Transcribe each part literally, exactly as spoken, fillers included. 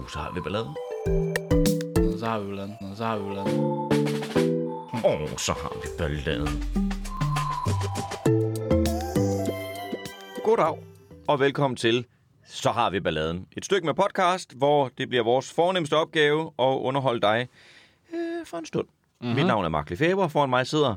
så har vi balladen. Så har vi balladen. Så har vi balladen. Åh, oh, så har vi balladen. Goddag, og velkommen til Så har vi balladen. Et stykke med podcast, hvor det bliver vores fornemmeste opgave at underholde dig øh, for en stund. Mm-hmm. Mit navn er Mark Lefebvre, foran mig sidder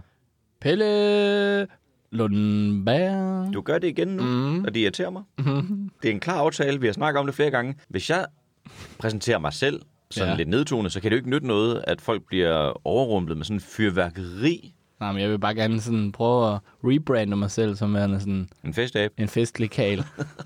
Pelle Lundberg. Du gør det igen nu, mm-hmm. og det irriterer mig. Mm-hmm. Det er en klar aftale, vi har snakket om det flere gange. Hvis jeg præsenterer mig selv sådan ja. lidt nedtonet, så kan det jo ikke nytte noget, at folk bliver overrumplet med sådan en fyrværkeri. Nej, men jeg vil bare gerne sådan prøve at rebrande mig selv som værende sådan en festab. En festlig kal.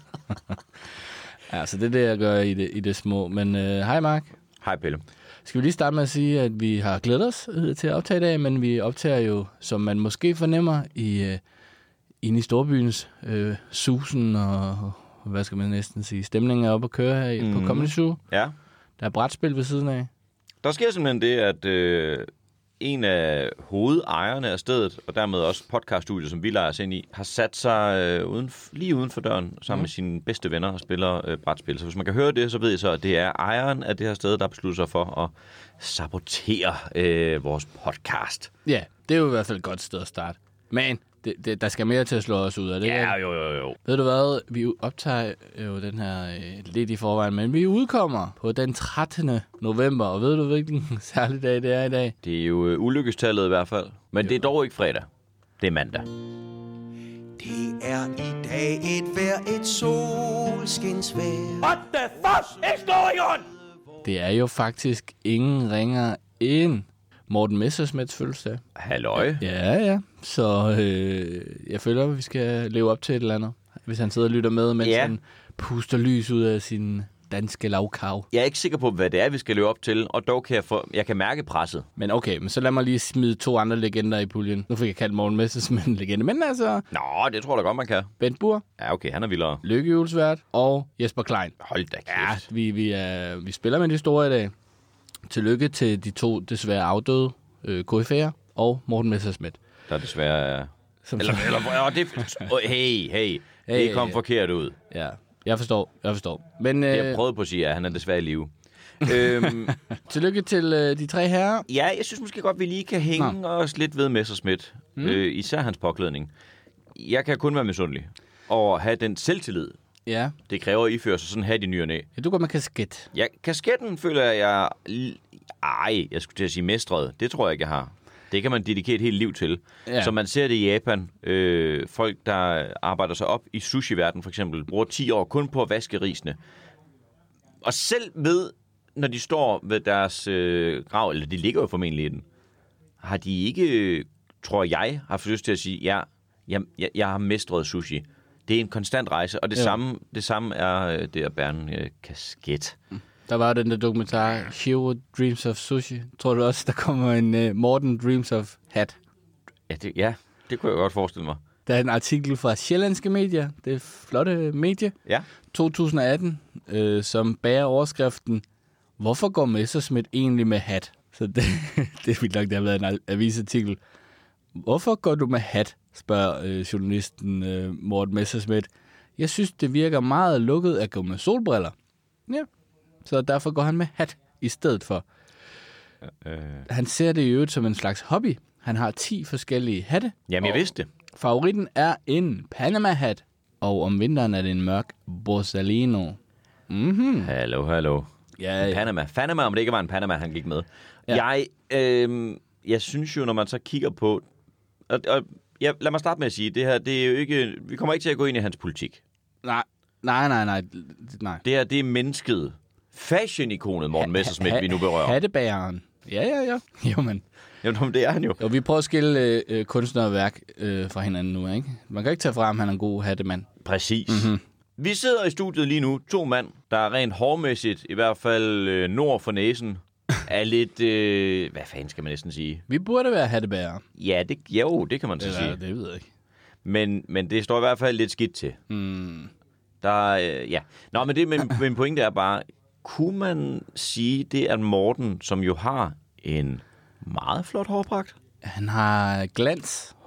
Ja, så det er det, jeg gør i det, i det små. Men øh, hej Mark. Hej Pelle. Skal vi lige starte med at sige, at vi har glædet os til at optage i dag, men vi optager jo, som man måske fornemmer, i øh, inde i storbyens øh, susen og, hvad skal man næsten sige, stemningen er oppe at køre her mm. på Comedy Zoo. Ja. Der er brætspil ved siden af. Der sker simpelthen det, at øh, en af hovedejerne af stedet, og dermed også podcaststudiet, som vi leger os ind i, har sat sig øh, uden, lige uden for døren sammen mm. med sine bedste venner og spiller øh, brætspil. Så hvis man kan høre det, så ved I så, at det er ejeren af det her sted, der beslutter sig for at sabotere øh, vores podcast. Ja, det er jo i hvert fald et godt sted at starte. Men det, det, der skal mere til at slå os ud af det. Ja, jo, jo, jo. Ved du hvad? Vi optager jo den her øh, lidt i forvejen, men vi udkommer på den trettende november, og ved du hvilken særlig dag det er i dag? Det er jo øh, ulykkestallet i hvert fald. Men jo. Det er dog ikke fredag. Det er mandag. Det er i dag et vejr, et solskinsvejr. What the fuck is going on? Det er jo faktisk ingen ringer end Morten Messerschmidts fødselsdag. Halløj. Ja, ja. Så øh, jeg føler, at vi skal leve op til et eller andet. Hvis han sidder og lytter med, mens ja. han puster lys ud af sin danske lavkav. Jeg er ikke sikker på, hvad det er, vi skal leve op til, og dog kan jeg, få, jeg kan mærke presset. Men okay, men så lad mig lige smide to andre legender i puljen. Nu fik jeg kaldt Morten Messerschmidt en legende, men altså... Nå, det tror jeg da godt, man kan. Bent Bur. Ja, okay, han er vildere. Lykke Julesvært og Jesper Klein. Hold da kæft. Ja, vi, vi, er, vi spiller med de store i dag. Tillykke til de to desværre afdøde øh, K F A'er og Morten Messerschmidt. Der desværre er... Som eller, eller, eller, det, hey, hey, hey, det kom hey, forkert ud. Ja, jeg forstår, jeg forstår. Men, øh, jeg har prøvet på at sige, at han er desværre i live. øhm, Tillykke til øh, de tre herrer. Ja, jeg synes måske godt, vi lige kan hænge Nå. os lidt ved Messerschmidt. Mm. Øh, især hans påklædning. Jeg kan kun være misundelig og have den selvtillid. Ja. Det kræver at iføre sig sådan hat i ny og næ. Ja, du går med kasket. Ja, kasketten føler jeg... Ej, jeg skulle til at sige mestret. Det tror jeg ikke, jeg har. Det kan man dedikere et helt liv til. Ja. Så man ser det i Japan. Øh, folk, der arbejder sig op i sushi-verdenen for eksempel, bruger ti år kun på at vaske risene. Og selv ved, når de står ved deres øh, grav, eller de ligger jo formentlig i den, har de ikke, tror jeg, haft lyst til at sige, ja, jeg, jeg, jeg har mestret sushi. Det er en konstant rejse, og det, ja. samme, det samme er det at bære en øh, kasket. Der var den der dokumentar, Shiro Dreams of Sushi. Tror du også, der kommer en uh, Morten Dreams of Hat? Ja det, ja, det kunne jeg godt forestille mig. Der er en artikel fra Sjællandske Medier, det er flotte medie, ja. to tusind atten, øh, som bærer overskriften, hvorfor går Messerschmidt egentlig med hat? Så det, det er vildt nok, det har været en avisartikel. Hvorfor går du med hat, spørger øh, journalisten øh, Morten Messerschmidt. Jeg synes, det virker meget lukket at gå med solbriller. Ja. Så derfor går han med hat i stedet for. Øh. Han ser det i øvrigt som en slags hobby. Han har ti forskellige hatte. Jamen, jeg vidste det. Favoritten er en Panama-hat. Og om vinteren er det en mørk Borsalino. Mhm. Hallo, hallo. Ja, ja. Panama. Panama, om det ikke var en Panama, han gik med. Ja. Jeg, øh, jeg synes jo, når man så kigger på... Og, og, ja, lad mig starte med at sige, det her, det er jo ikke... Vi kommer ikke til at gå ind i hans politik. Nej, nej, nej, nej. nej. Det her, det er mennesket. Fashion-ikonet Morten Messerschmidt, ha- ha- vi nu berører. Hattebæreren. Ja, ja, ja. Jo, men... Jamen, det er han jo. Jo, vi prøver at skille øh, kunstner og værk øh, fra hinanden nu, ikke? Man kan ikke tage frem, han er en god hattemand. Præcis. Mm-hmm. Vi sidder i studiet lige nu, to mand, der er rent hårmæssigt, i hvert fald øh, nord for næsen, er lidt... Øh, hvad fanden skal man næsten sige? Vi burde være hattebærere. Ja, det, jo, det kan man så Eller, sige. det ved jeg ikke. Men, men det står i hvert fald lidt skidt til. Mm. Der, øh, ja. Nå, men det, min, min pointe er bare, kunne man sige, det er Morten, som jo har en meget flot hårpragt? Han har glans,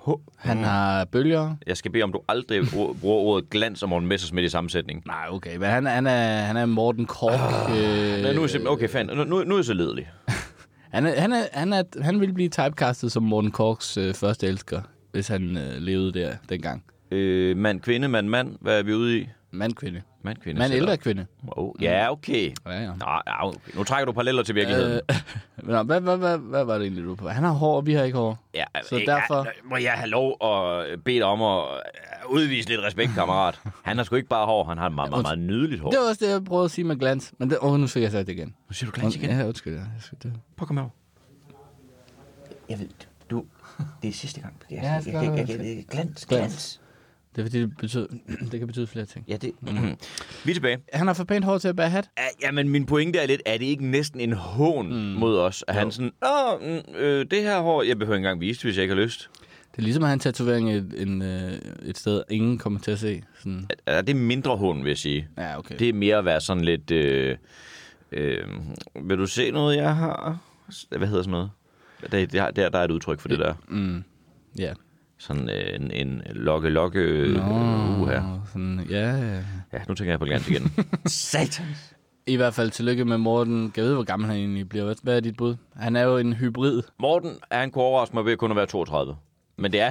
Han har bølger. Jeg skal bede om, du aldrig bruger ordet glans og Morten Messerschmidt i sammensætning. Nej, okay. Men han, han, er, han er Morten Korch. Oh, øh, nej, nu er jeg simpelthen... Okay, fanden. Nu, nu, nu er jeg så ledelig. han, er, han, er, han, er, han ville blive typecastet som Morten Korchs øh, første elsker, hvis han øh, levede der dengang. Øh, mand, kvinde, mand, mand. Hvad er vi ude i? Mand, kvinde. Mand, kvinde. Mand, ældre kvinde. Oh, ja, okay. Ja, ja. Nå, okay. Nu trækker du paralleller til virkeligheden. Øh, nå, hvad, hvad, hvad, hvad var det egentlig, du på? Han har hår, og vi har ikke hår. Ja, så ikke, derfor... Må jeg have lov at bede dig om at udvise lidt respekt, kammerat? Han har sgu ikke bare hår, han har et meget, meget, meget nydeligt hår. Det var også det, jeg prøvede at sige med glans. Men det, åh, nu fik jeg sagt det igen. Nu siger du glans igen? Ja, undskyld. Ja. Det... Prøv at komme over. Jeg ved, du... Det er sidste gang. Jeg, ja, jeg, jeg, jeg, jeg, jeg, glans, glans. Det er fordi, det, betyder, det kan betyde flere ting. Ja, det... Mm-hmm. Vi er tilbage. Han har for pænt hår til at bære hat. Ja, men min pointe er lidt, er det ikke næsten en hån mm. mod os? At han sådan, åh, øh, det her hår, jeg behøver ikke engang vise, hvis jeg ikke har lyst. Det er ligesom at have en tatovering et, en, et sted, ingen kommer til at se. Sådan. Ja, det er mindre hån, vil jeg sige. Ja, okay. Det er mere at være sådan lidt, øh, øh, vil du se noget, jeg har? Hvad hedder sådan noget? Der, der, der, der er et udtryk for det der. Mm. Ja. Yeah. Sådan øh, en, en lokke-lokke Nå, uge her. Sådan, ja, ja. Ja, nu tænker jeg på glans igen. Satans. I hvert fald tillykke med Morten. Jeg ved, hvor gammel han egentlig bliver. Hvad er dit bud? Han er jo en hybrid. Morten, er han kunne overraske mig ved kun at være toogtredive. Men det er...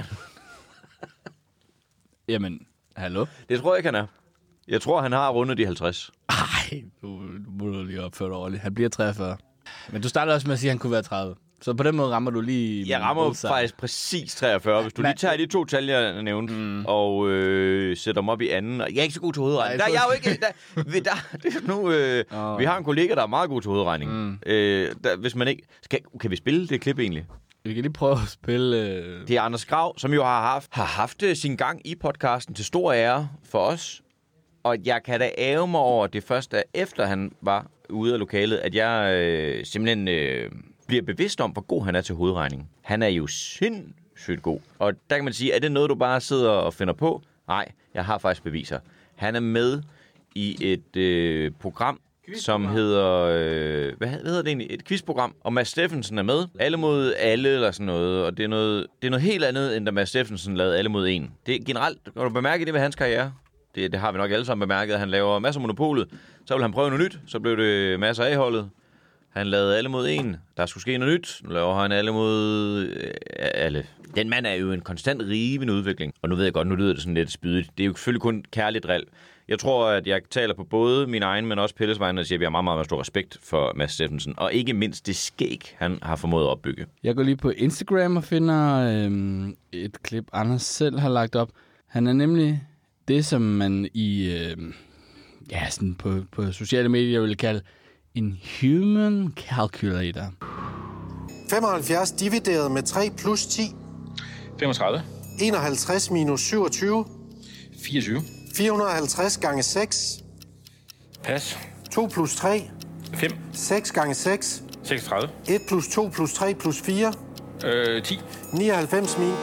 Jamen, hallo? Det tror jeg ikke, han er. Jeg tror, han har rundet de halvtreds. Ej, du, du må lige opføre dig ordentligt. Han bliver treogfyrre. Men du starter også med at sige, at han kunne være tredive. Så på den måde rammer du lige... Jeg rammer faktisk præcis treogfyrre. Hvis du lige tager de to tal, jeg nævnte, mm. og øh, sætter dem op i anden. Jeg er ikke så god til hovedregning. Der, jeg er jo ikke... Der, der, der, det er nu, øh, oh. Vi har en kollega, der er meget god til hovedregning. Mm. Øh, der, hvis man ikke... Skal, kan vi spille det klip egentlig? Vi kan lige prøve at spille... Øh... Det er Anders Grav, som jo har haft, har haft sin gang i podcasten til stor ære for os. Og jeg kan da ære mig over det første, efter han var ude af lokalet, at jeg øh, simpelthen... Øh, bliver bevidst om, hvor god han er til hovedregning. Han er jo sindssygt god. Og der kan man sige, er det noget, du bare sidder og finder på? Nej, jeg har faktisk beviser. Han er med i et øh, program, som hedder... Øh, hvad hedder det egentlig? Et quizprogram. Og Mads Steffensen er med. Alle mod alle, eller sådan noget. Og det er noget, det er noget helt andet, end da Mads Steffensen lavede Alle mod en. Det er generelt... Kan du bemærke det ved hans karriere? Det, det har vi nok alle sammen bemærket, at han laver masser af Monopolet. Så vil han prøve noget nyt. Så blev det masser af holdet. Han lavede Alle mod en. Der skulle ske noget nyt. Nu laver han Alle mod øh, alle. Den mand er jo en konstant rivende udvikling. Og nu ved jeg godt, nu lyder det sådan lidt spydigt. Det er jo selvfølgelig kun kærligt dril. Jeg tror, at jeg taler på både min egen, men også Pelles vegne, og siger, at vi har meget, meget stor respekt for Mads Steffensen. Og ikke mindst det skæg, han har formået at opbygge. Jeg går lige på Instagram og finder øhm, et klip, Anders selv har lagt op. Han er nemlig det, som man i øhm, ja, sådan på, på sociale medier vil kalde en human calculator. femoghalvfjerds divideret med tre plus ti. femogtredive. enoghalvtreds minus syvogtyve. fireogtyve. fire hundrede og halvtreds gange seks. Pas. to plus tre. fem. seks gange seks. seksogtredive. et plus to plus tre plus fire. Øh, ti. nioghalvfems min.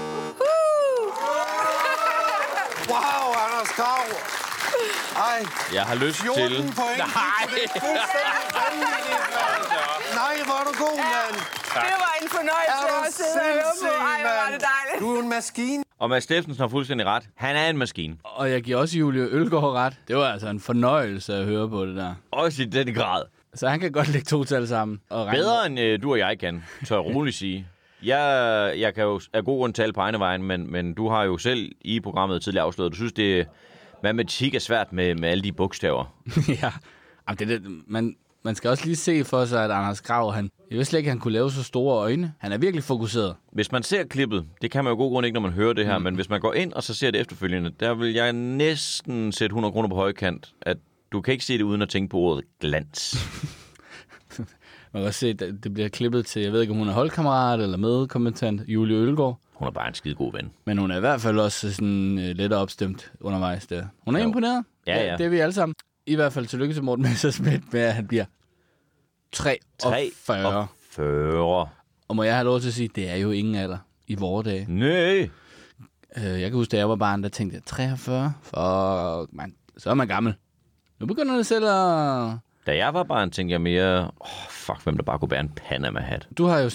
Wow, Anders Grav. Ej. Jeg har lyst til... fjorten point. Nej. Det er fuldstændig vanvittigt, mand. Nej, hvor er du god, mand. Det var en fornøjelse at sidde og høre på. Ej, hvor var det dejligt. Du er en maskine. Og Mads Steffensen har fuldstændig ret. Han er en maskine. Og jeg giver også Julie Ølgaard ret. Det var altså en fornøjelse at høre på det der. Også i den grad. Så han kan godt lægge to tal sammen. Og bedre end øh, du og jeg kan, tør jeg roligt sige. Jeg, jeg kan jo af god grund tale på egne vejen, men, men du har jo selv i programmet tidligere afsløret, du synes, det matematik er svært med, med alle de bogstaver. Ja, jamen, det, det, man, man skal også lige se for sig, at Anders Grav, han, jeg vidste slet ikke, at han kunne lave så store øjne. Han er virkelig fokuseret. Hvis man ser klippet, det kan man jo god grund ikke, når man hører det her, mm. men hvis man går ind og så ser det efterfølgende, der vil jeg næsten sætte hundrede kroner på højkant, at du kan ikke se det uden at tænke på ordet glans. Man kan også se, at det bliver klippet til, jeg ved ikke, om hun er holdkammerat eller medkommentant, Julie Ølgaard. Hun er bare en skide god ven. Men hun er i hvert fald også sådan uh, lidt opstemt undervejs der. Hun er jo imponeret. Ja, ja. Det, det er vi alle sammen. I hvert fald tillykke til Morten Messerschmidt med, at han bliver treogfyrre. treogfyrre. Og må jeg have lov til at sige, det er jo ingen alder i vore dage. Nej. Uh, jeg kan huske, da jeg var barn, der tænkte jeg, treogfyrre? For man, så er man gammel. Nu begynder det selv at... Da jeg var barn, tænkte jeg mere, oh, fuck, hvem der bare kunne bære en Panama-hat. Du har jo sagt,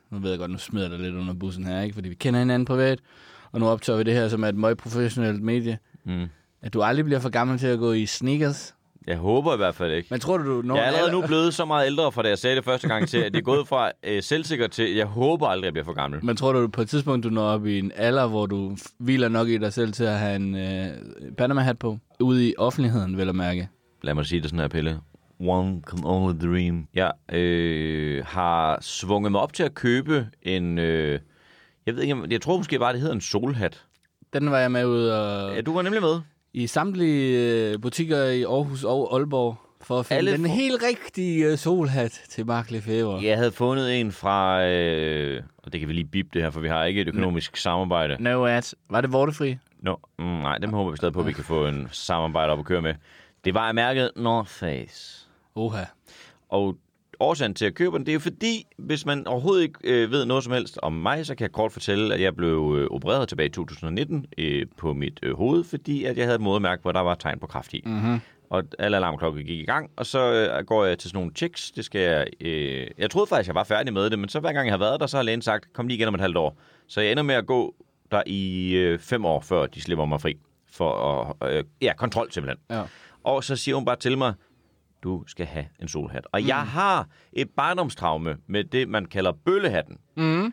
Nu ved jeg godt, nu smider jeg dig lidt under bussen her, ikke? Fordi vi kender hinanden privat, og nu optager vi det her, som er et meget professionelt medie. Mm. At du aldrig bliver for gammel til at gå i sneakers. Jeg håber i hvert fald ikke. Men tror du, du når jeg er allerede nu blevet så meget ældre, fra da jeg sagde det første gang til, at det er gået fra øh, selvsikker til, jeg håber aldrig, jeg bliver for gammel. Men tror du på et tidspunkt, du når op i en alder, hvor du hviler nok i dig selv til at have en øh, Panama-hat på? Ude i offentligheden, vel at mærke. Lad mig sige det sådan her, Pelle. One can only dream. Jeg øh, har svunget mig op til at købe en... Øh, jeg ved ikke, jeg tror måske bare, det hedder en solhat. Den var jeg med ud og... Ja, du var nemlig med. I samtlige butikker i Aarhus og Aalborg for at finde Alle den for... helt rigtige solhat til Mark Lefebvre. Jeg havde fundet en fra, øh, og det kan vi lige bip det her, for vi har ikke et økonomisk no. samarbejde. No ads. Var det vortefri? No. Mm, nej, dem håber vi stadig på, at vi kan få en samarbejde op at køre med. Det var af mærket North Face. Oha. Og årsagen til at købe den, det er jo fordi, hvis man overhovedet ikke øh, ved noget som helst om mig, så kan jeg kort fortælle, at jeg blev øh, opereret tilbage i to tusind nitten øh, på mit øh, hoved, fordi at jeg havde et modermærke, hvor der var tegn på kræft i. Mm-hmm. Og alle alarmklokker gik i gang, og så øh, går jeg til sådan nogle checks. Det skal jeg... Øh, jeg troede faktisk, jeg var færdig med det, men så hver gang jeg har været der, så har lægen sagt, kom lige igen om et halvt år. Så jeg ender med at gå der i øh, fem år, før de slipper mig fri. For at... Øh, ja, kontrol simpelthen. Ja. Og så siger hun bare til mig, du skal have en solhat. Og mm. jeg har et barndomstraume med det, man kalder bøllehatten. Mm.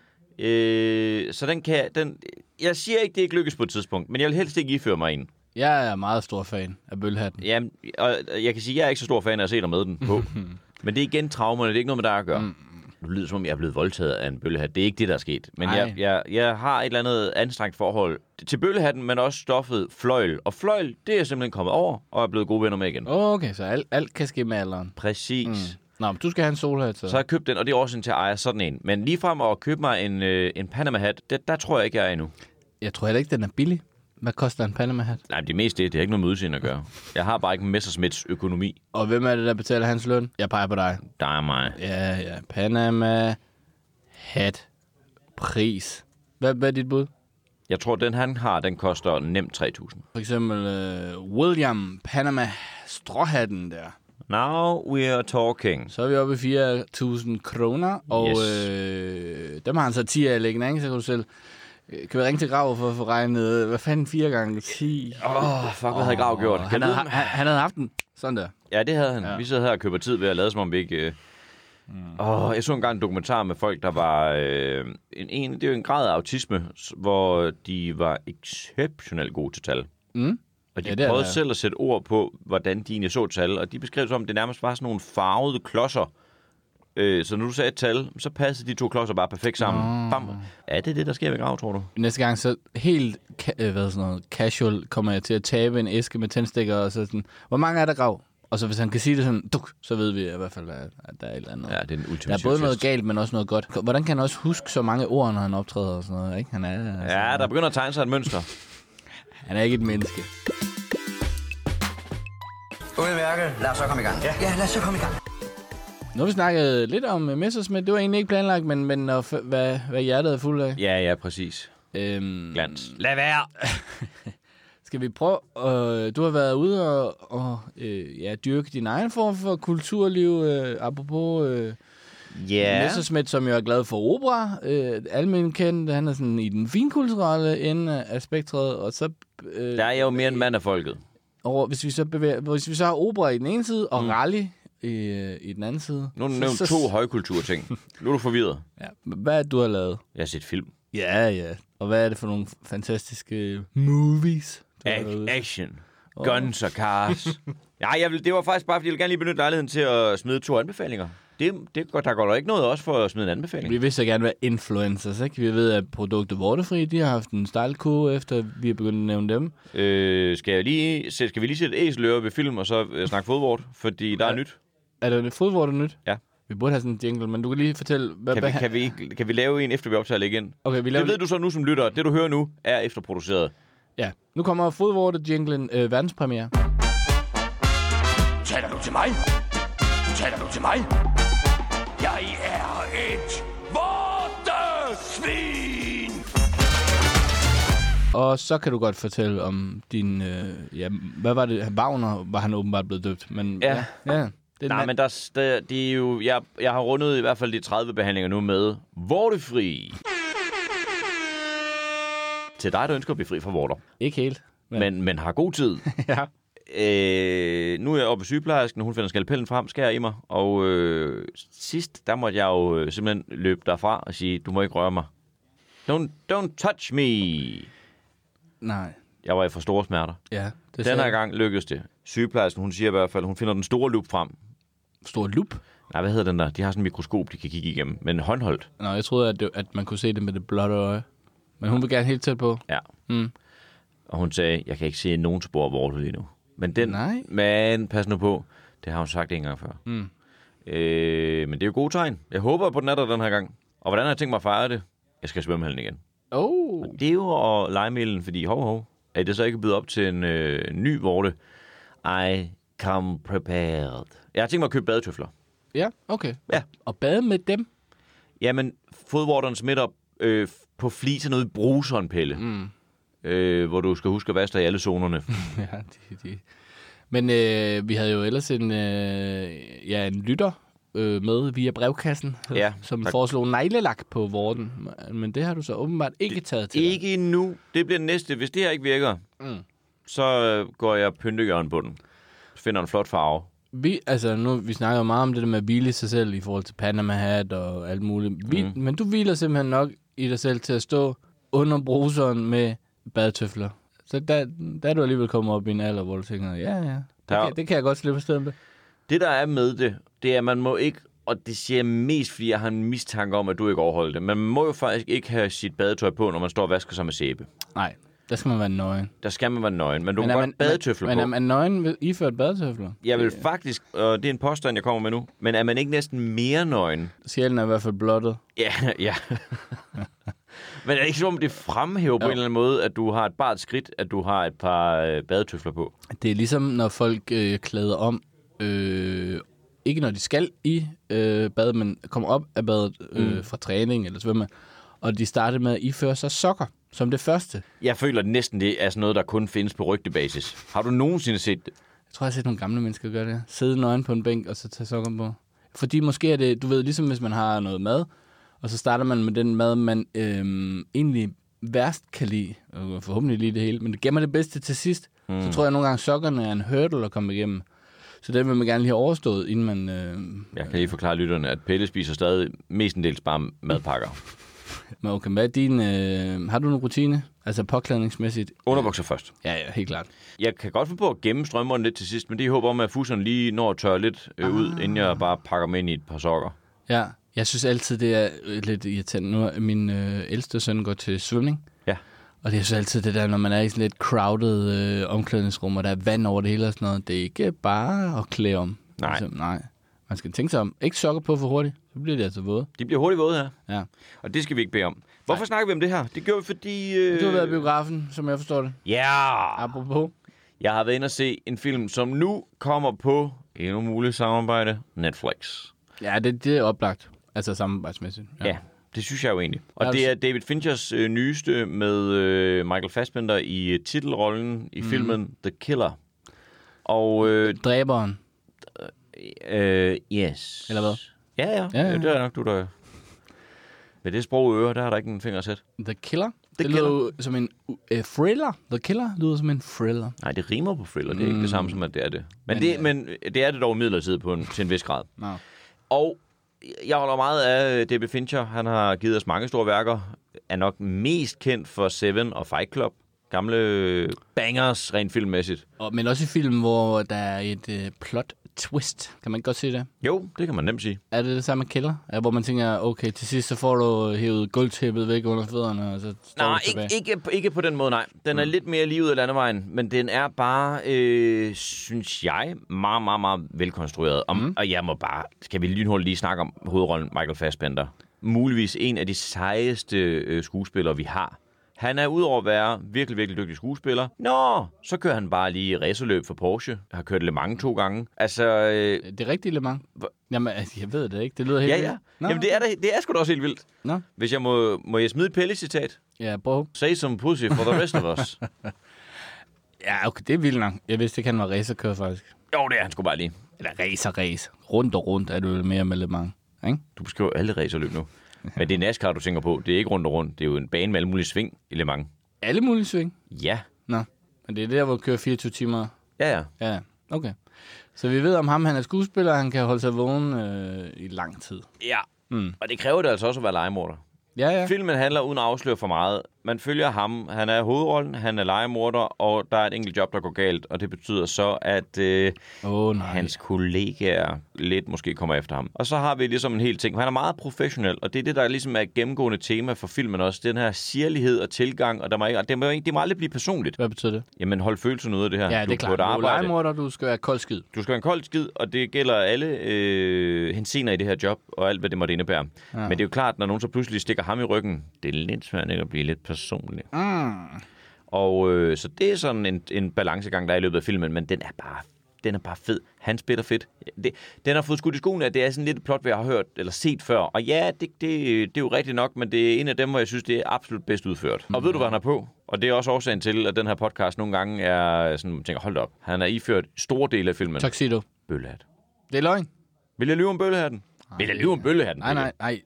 Øh, så den kan... Den, jeg siger ikke, det ikke lykkes på et tidspunkt, men jeg vil helst ikke iføre mig en. Jeg er meget stor fan af bøllehatten. Jamen, og jeg kan sige, at jeg er ikke så stor fan af at se dig med den på. Men det er igen traumerne, det er ikke noget med dig at gøre. Mm. Det lyder som om, jeg er blevet voldtaget af en bøllehat. Det er ikke det, der er sket. Men jeg, jeg, jeg har et eller andet anstrengt forhold til bøllehatten, men også stoffet fløjl. Og fløjl, det er jeg simpelthen kommet over, og er blevet gode venner med igen. Okay, så alt, alt kan ske med alderen. Præcis. Mm. Nå, men du skal have en solhat, så. Så har jeg købt den, og det er også til at eje sådan en. Men lige frem at købe mig en, øh, en Panama-hat, det, der tror jeg ikke, jeg er endnu. Jeg tror heller ikke, den er billig. Hvad koster en Panama-hat? Nej, det er mest det. Det har ikke noget med udseende at gøre. Jeg har bare ikke Messerschmitts økonomi. Og hvem er det, der betaler hans løn? Jeg peger på dig. Der er mig. Ja, ja. Panama-hat. Pris. Hvad, hvad er dit bud? Jeg tror, den han har, den koster nemt tre tusind. For eksempel uh, William Panama stråhatten der. Now we are talking. Så er vi oppe i fire tusind kroner, og yes. øh, dem har han så ti af liggende, ikke? Så kan du selv... Kan vi ringe til Grav for at få regnet, hvad fanden, fire gange ti? Åh, oh, fuck, hvad oh, havde Grav gjort? Han havde, han, han havde haft den sådan der. Ja, det havde han. Ja. Vi sidder her og køber tid ved at lade, som om vi ikke... Øh... Mm. Oh, jeg så engang en dokumentar med folk, der var... Øh, en, en, det er jo en grad af autisme, hvor de var exceptionelt gode til tal. Mm. Og de ja, prøvede selv at sætte ord på, hvordan de egentlig så tal, og de beskrev som, at det nærmest var sådan nogle farvede klodser. Øh, så når du sagde et tal, så passede de to klodser bare perfekt sammen. Bam. Er det det, der sker ved Grav, tror du? Næste gang, så helt ka- hvad sådan noget, casual kommer jeg til at tabe en æske med tændstikker, og så sådan, hvor mange er der, Grav? Og så hvis han kan sige det sådan, duk, så ved vi i hvert fald, at der er et eller andet. Ja, det er en ultimativ. Der er både noget galt, men også noget godt. Hvordan kan han også huske så mange ord, når han optræder og sådan noget, ikke? Han er, altså, ja, der begynder at tegne sig et mønster. Han er ikke et menneske. Udmærket. Lad os så komme i gang. Ja, ja lad os så komme i gang. Nu har vi snakket lidt om Messerschmidt. Det var egentlig ikke planlagt, men, men når, hvad, hvad hjertet er fuld af. Ja, ja, præcis. Øhm, Glans. Lad være! Skal vi prøve... Øh, du har været ude og, og øh, ja, dyrke din egen form for kulturliv. Øh, apropos øh, yeah. Messerschmidt, som jo er glad for opera. Øh, almen kendt. Han er sådan i den finkulturelle ende af spektret. Og så... Øh, der er jo mere en mand af folket. Og hvis vi så, bevæger, hvis vi så har opera i den ene side, og mm. rally i, i den anden side. Nu har du nævnt to højkulturting. Nu er du forvirret. Ja. Hvad er det, du har lavet? Jeg har set film. Ja, ja. Og hvad er det for nogle fantastiske movies? A- action. Oh. Guns og cars. Ja, jeg vil, det var faktisk bare, fordi jeg vil gerne lige benytte lejligheden til at smide to anbefalinger. Det, det, der går der ikke noget også for at smide en anbefaling. Vi vil så gerne være influencers, ikke? Vi ved, at produktet Vortefri, de har haft en stejlkurve, efter vi er begyndt at nævne dem. Øh, skal, jeg lige, skal vi lige sætte æseløre ved film, og så øh, snakke fodbold? Fordi der ja. er nyt. Er der fodbold nyt? Ja. Vi burde have sådan en jingle, men du kan lige fortælle... Hvad, kan, vi, kan, vi, kan vi lave en, efter vi optager igen? Okay, vi laver det ved du så nu som lytter. Det, du hører nu, er efterproduceret. Ja. Nu kommer fodbold-jinglen øh, verdenspremiere. Taler du til mig? Taler du til mig? Jeg er et vortesvin! Og så kan du godt fortælle om din... Øh, ja, hvad var det? Wagner var han åbenbart blevet døbt. Men, ja. ja. ja. Det Nej, men der, der, det er jo... Jeg, jeg har rundet i hvert fald de tredive behandlinger nu med vortefri. Til dig, der ønsker at blive fri fra vorter. Ikke helt. Men, men, men har god tid. ja. Øh, nu er jeg oppe ved sygeplejersken, hun finder skalpellen frem, skærer i mig. Og øh, sidst, der måtte jeg jo simpelthen løbe derfra og sige, du må ikke røre mig. Don't, don't touch me. Nej. Jeg var i for store smerter. Ja. Det Den her gang lykkedes det. Sygeplejersken, hun siger i hvert fald, hun finder den store lup frem. Stor lup? Nej, hvad hedder den der? De har sådan en mikroskop, de kan kigge igennem, men håndholdt. Nå, jeg troede, at, det, at man kunne se det med det blotte øje. Men hun vil gerne helt tæt på. Ja. Mm. Og hun sagde, jeg kan ikke se nogen spor af vorte lige nu. Men den, Nej. Men pas nu på, det har hun sagt en gang før. Mm. Øh, men det er jo gode tegn. Jeg håber på den er der den her gang. Og hvordan har jeg tænkt mig at fejre det? Jeg skal svømme hallen igen. Oh. Og det er jo at lege mailen, fordi hov, hov, er det så ikke blevet op til en øh, ny vorte? I come prepared. Jeg har tænkt mig at købe badetøfler. Ja, okay. Ja. Og bade med dem? Jamen, fodvorterne smitter øh, på fliserne ude i bruseren, Pelle. Mm. Øh, hvor du skal huske at vaske dig i alle zonerne. ja, de, de. Men øh, vi havde jo ellers en, øh, ja, en lytter øh, med via brevkassen, Ja, som tak. foreslog neglelak på vorten. Men det har du så åbenbart ikke taget til dig. Ikke endnu. Det bliver næste. Hvis det her ikke virker, Mm. så øh, går jeg pyntegørn på den. Finder en flot farve. Vi, altså nu, vi snakker jo meget om det der med at hvile i sig selv i forhold til Panama Hat og alt muligt. Vi, mm. Men du hviler simpelthen nok i dig selv til at stå under bruseren med badetøfler. Så der, der er du alligevel kommet op i en alder, hvor du tænker, ja, ja, det, Der- kan, det kan jeg godt slippe afsted med. Det, der er med det, det er, at man må ikke, og det siger jeg mest, fordi jeg har en mistanke om, at du ikke overholder det, men man må jo faktisk ikke have sit badetøj på, når man står og vasker sig med sæbe. Nej, der skal man være nøgen. Der skal man være nøgen, men du Men kan er godt man, badetøfler men, på. men er man nøgen ved iført badetøfler? Jeg vil faktisk, og det er en påstand, jeg kommer med nu, men er man ikke næsten mere nøgen? Sjælen er i hvert fald blottet. Ja, ja. Men er det ikke som om, det fremhæver på Jo. en eller anden måde, at du har et bart skridt, at du har et par øh, badetøfler på? Det er ligesom, når folk øh, klæder om, øh, ikke når de skal i øh, bad, men kommer op af badet øh, mm. fra træning eller svømme, og de starter med at iføre sig sokker som det første. Jeg føler at næsten, det er sådan noget, der kun findes på rygtebasis. Har du nogensinde set det? Jeg tror, jeg har set nogle gamle mennesker gøre det. Sidde nøgen på en bænk, og så tage sokker på. Fordi måske er det, du ved, ligesom hvis man har noget mad, og så starter man med den mad, man øhm, egentlig værst kan lide, og forhåbentlig lide det hele, men det gemmer det bedste til sidst. Mm. Så tror jeg nogle gange, sokkerne er en hurdle at komme igennem. Så den vil man gerne lige have overstået, inden man... Øh, Jeg kan lige forklare lytterne, at Pelle spiser stadig mestendels bare madpakker. Men okay, hvad er din... Øh, har du en rutine? Altså påklædningsmæssigt? Underbukser først. Ja, ja, helt klart. Jeg kan godt finde på at gemme strømmerne lidt til sidst, men det er i håb om, at fusserne lige når at tørre lidt øh, ud, inden jeg bare pakker dem ind i et par sokker. Ja, jeg synes altid, det er øh, lidt irriterende. Nu er min øh, ældste søn går til svømning. Ja. Og det er så altid det der, når man er i sådan lidt crowded øh, omklædningsrum, og der er vand over det hele og sådan noget. Det er ikke bare at klæde om. Nej. Altså, nej. Man skal tænke sig om. Ikke sokker på for hurtigt. Så bliver det altså våde. De bliver hurtigt våde her, Ja. og det skal vi ikke bede om. Hvorfor Nej. snakker vi om det her? Det gjorde vi, fordi... Øh... Du har været i biografen, som jeg forstår det. Ja! Yeah. Apropos. Jeg har været inde og se en film, som nu kommer på endnu muligt samarbejde. Netflix. Ja, det, det er oplagt. Altså samarbejdsmæssigt. Ja. ja, det synes jeg jo egentlig. Og Ja, det er David Finchers øh, nyeste med øh, Michael Fassbender i øh, titelrollen i mm. filmen The Killer. Og... Øh, Dræberen. øh, yes. Eller hvad? Ja, ja. Ja, ja. ja det er nok, du der... Med det sprog og øre, der er der ikke en finger sæt. The Killer? The det lyder jo som en uh, thriller. The Killer lyder som en thriller. Nej, det rimer på thriller. Det er mm. ikke det samme som, at det er det. Men, Men, det, øh... men det er det dog midlertidigt på en, til en vis grad. No. Og jeg holder meget af David Fincher. Han har givet os mange store værker. Er nok mest kendt for Seven og Fight Club. Gamle bangers, rent filmmæssigt. Og, men også i film, hvor der er et uh, plot twist. Kan man ikke godt se det? Jo, det kan man nemt sige. Er det det samme med Killer? Ja, hvor man tænker, okay, til sidst så får du hævet gulvtæppet væk under fødderne, og så står Nej, du tilbage. ikke, ikke, ikke på den måde, nej. Den er mm. lidt mere lige ud af landevejen, men den er bare, øh, synes jeg, meget, meget, meget velkonstrueret. Og, mm. og jeg må bare, skal vi lynhurtigt lige snakke om hovedrollen Michael Fassbender. Muligvis en af de sejeste øh, skuespillere, vi har. Han er udover at være virkelig, virkelig dygtig skuespiller. Nå, så kører han bare lige racerløb for Porsche. Jeg har kørt Le Mans to gange. Altså... Øh, Det er rigtigt, Le Mans. Jamen, altså, jeg ved det ikke. Det lyder helt ja, ja. Nå. Jamen, det er, da, det er sgu da også helt vildt. Nå. Hvis jeg må, må jeg smide et Pelle-citat? Ja, bro. Say some pussy for the rest of us. Ja, okay, det er vildt nok. Jeg vidste ikke, han var racerkører, faktisk. Jo, det er han sgu bare lige. Eller race og race. Rundt og rundt er det jo mere med Le Mans, ikke? Du beskriver alle racerløb nu. Men det er NASCAR, du tænker på. Det er ikke rundt og rundt. Det er jo en bane med alle mulige sving i Le Mans. Alle mulige sving? Ja. Nå, men det er der, hvor du kører fireogtyve timer. Ja, ja. Ja, okay. Så vi ved om ham, han er skuespiller, og han kan holde sig vågen øh, i lang tid. Ja, mm. og det kræver det altså også at være legemorder. Ja, ja. Filmen handler uden at afsløre for meget. Man følger ham. Han er hovedrollen, han er legemorder, og der er et enkelt job, der går galt. Og det betyder så, at øh, oh, hans kollegaer lidt måske kommer efter ham. Og så har vi ligesom en hel ting. Han er meget professionel, og det er det, der ligesom er et gennemgående tema for filmen også. Den her sirlighed og tilgang, og, der må ikke, og det, må, det må aldrig blive personligt. Hvad betyder det? Jamen, hold følelsen ud af det her. Ja, det er klart. Du er legemorder, du skal være kold skid. Du skal være en kold skid, og det gælder alle øh, hensener i det her job, og alt, hvad det måtte indebære. Ja. Men det er jo klart, når nogen så pludselig stikker ham i ryggen, det er lidt svært at blive lidt personlig. Mm. Og øh, så det er sådan en, en balancegang, der er i løbet af filmen, men den er bare, den er bare fed. Han spiller fedt. Det, den har fået skudt i skoene, at det er sådan lidt et plot, vi har hørt eller set før. Og ja, det, det, det er jo rigtigt nok, men det er en af dem, hvor jeg synes, det er absolut bedst udført. Mm. Og ved du, hvad han er på? Og det er også årsagen til, at den her podcast nogle gange er sådan, man tænker, hold op. Han er iført store dele af filmen. Tuxedo. Bøllehat. Det er løgn. Vil jeg lyve om bøllehatten? Ej, Vil jeg lyve om bøllehatten? Nej, nej, nej.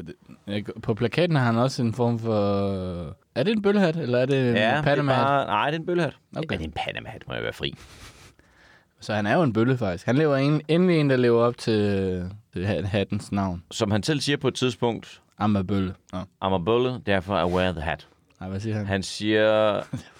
På plakaten har han også en form for... Er det en bøllehat, eller er det en ja, Panama-hat? Bare... Nej, det er en bøllehat. Okay. Ja, det er en Panama-hat, må jeg være fri. Så han er jo en bølle, faktisk. Han lever en, endelig en, der lever op til, til hattens navn. Som han selv siger på et tidspunkt... I'm a bølle. Ja. I'm a bølle, derfor I wear the hat. Nej, hvad siger han? Han siger...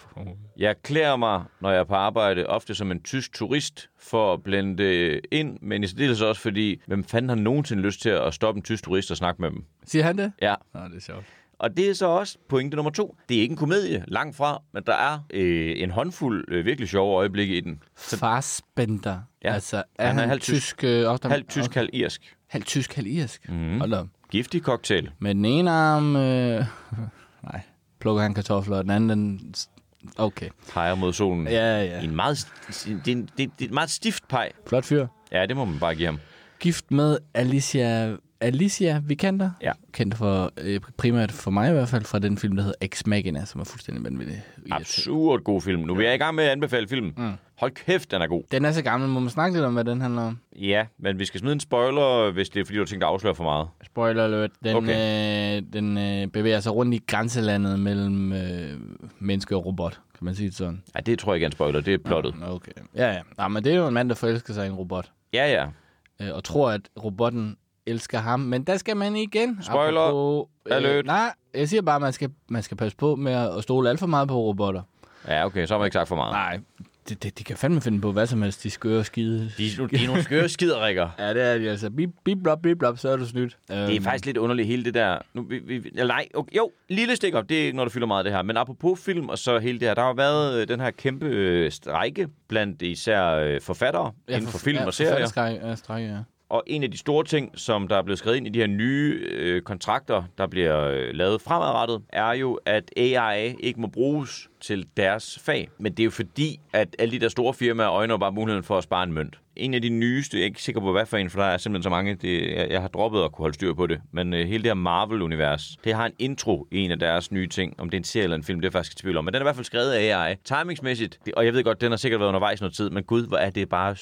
Jeg klæder mig, når jeg er på arbejde, ofte som en tysk turist, for at blende ind, men i særdeleshed også fordi, hvem fanden har nogensinde lyst til at stoppe en tysk turist og snakke med dem? Siger han det? Ja. Nå, det er sjovt. Og det er så også pointe nummer to. Det er ikke en komedie, langt fra, men der er øh, en håndfuld øh, virkelig sjove øjeblikke i den. Så... Fassbender. Ja. Altså, er han er han halv tysk? Øh, okay. Halv tysk, okay. halv irsk. Halv tysk, halv irsk? Mm. Hold op. Giftig cocktail. Med den ene arm... Øh... Nej, plukker han kartofler, og den anden... Den... Okay. Peger mod solen. Ja, ja. I en meget, det, er en, det, det er et meget stift peg. Flot fyr. Ja, det må man bare give ham. Gift med Alicia... Alicia Vikander. Ja. Kendt for, øh, primært for mig i hvert fald, fra den film, der hedder Ex Machina, som er fuldstændig vanvittig. Absurd god film. Nu vil jeg i gang med at anbefale filmen. Mm. Hold kæft, den er god. Den er så gammel. Må man snakke lidt om, hvad den handler om? Ja, men vi skal smide en spoiler, hvis det er, fordi du tænker at afsløre for meget. Spoiler alert. Den, okay. øh, den øh, bevæger sig rundt i grænselandet mellem øh, menneske og robot. Kan man sige det sådan? Ja, det tror jeg ikke er en spoiler. Det er plottet. Ja, okay. Ja, ja. Ja, men det er jo en mand, der forelsker sig i en robot. Ja, ja. Øh, og tror, at robotten elsker ham. Men der skal man igen... Spoiler apropos, øh, alert. Nej, jeg siger bare, at man skal, man skal passe på med at stole alt for meget på robotter. Ja, okay. Så har man ikke sagt for meget. Nej, de, de, de kan fandme finde på hvad som helst. De skøre skide. De, de er nogle skøre skiderikker. Ja, det er de altså. Bip, bip, blop, bip, blop, så er du snydt. Det er faktisk lidt underligt hele det der... Nu, vi, vi, eller nej, okay, jo, lille stik op. Det er ikke noget, der fylder meget det her. Men apropos film og så hele det her. Der har været øh, den her kæmpe øh, strejke blandt især øh, forfattere ja, inden for, for film ja, og serier. Ja, strejke, ja. Og en af de store ting, som der er blevet skrevet ind i de her nye øh, kontrakter, der bliver øh, lavet fremadrettet, er jo, at A I ikke må bruges til deres fag. Men det er jo fordi, at alle de der store firmaer øjner bare muligheden for at spare en mønt. En af de nyeste, jeg er ikke sikker på hvad for en, for der er simpelthen så mange, det, jeg, jeg har droppet at kunne holde styr på det. Men øh, hele det her Marvel-univers, det har en intro i en af deres nye ting. Om det er en serie eller en film, det er faktisk i tvivl om. Men den er i hvert fald skrevet af A I. Timingsmæssigt, og jeg ved godt, den har sikkert været undervejs noget tid, men gud, hvor er det bare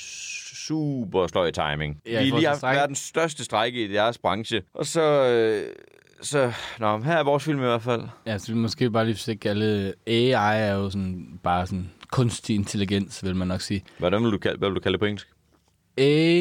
super sløj timing. Ja, vi lige har været den største strække i deres branche. Og så... Øh, så, nå, her er vores film i hvert fald. Ja, så vi måske bare lige stikke alle... A I er jo sådan, bare sådan kunstig intelligens, vil man nok sige. Hvordan vil du kalde, hvad vil du kalde det på engelsk? A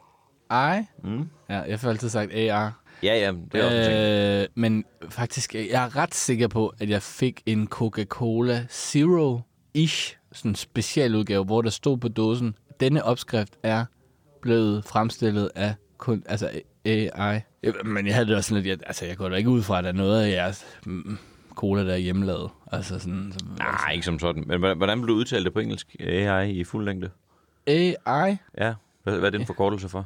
I? Mm. Ja, jeg får altid sagt A R. Ja, ja, det er også en ting. Øh, men faktisk, jeg er ret sikker på, at jeg fik en Coca-Cola Zero-ish, sådan en specialudgave, hvor der stod på dåsen, denne opskrift er blevet fremstillet af kun, altså A I. Men jeg havde det også sådan lidt, jeg, altså jeg går da ikke ud fra, at der er noget af jeres mm, cola, der er hjemmelavet. Altså sådan, så, Nej, altså. ikke som sådan. Men hvordan vil du udtale det på engelsk? A I i fuld længde? A I? Ja. Hvad, hvad er det en forkortelse for?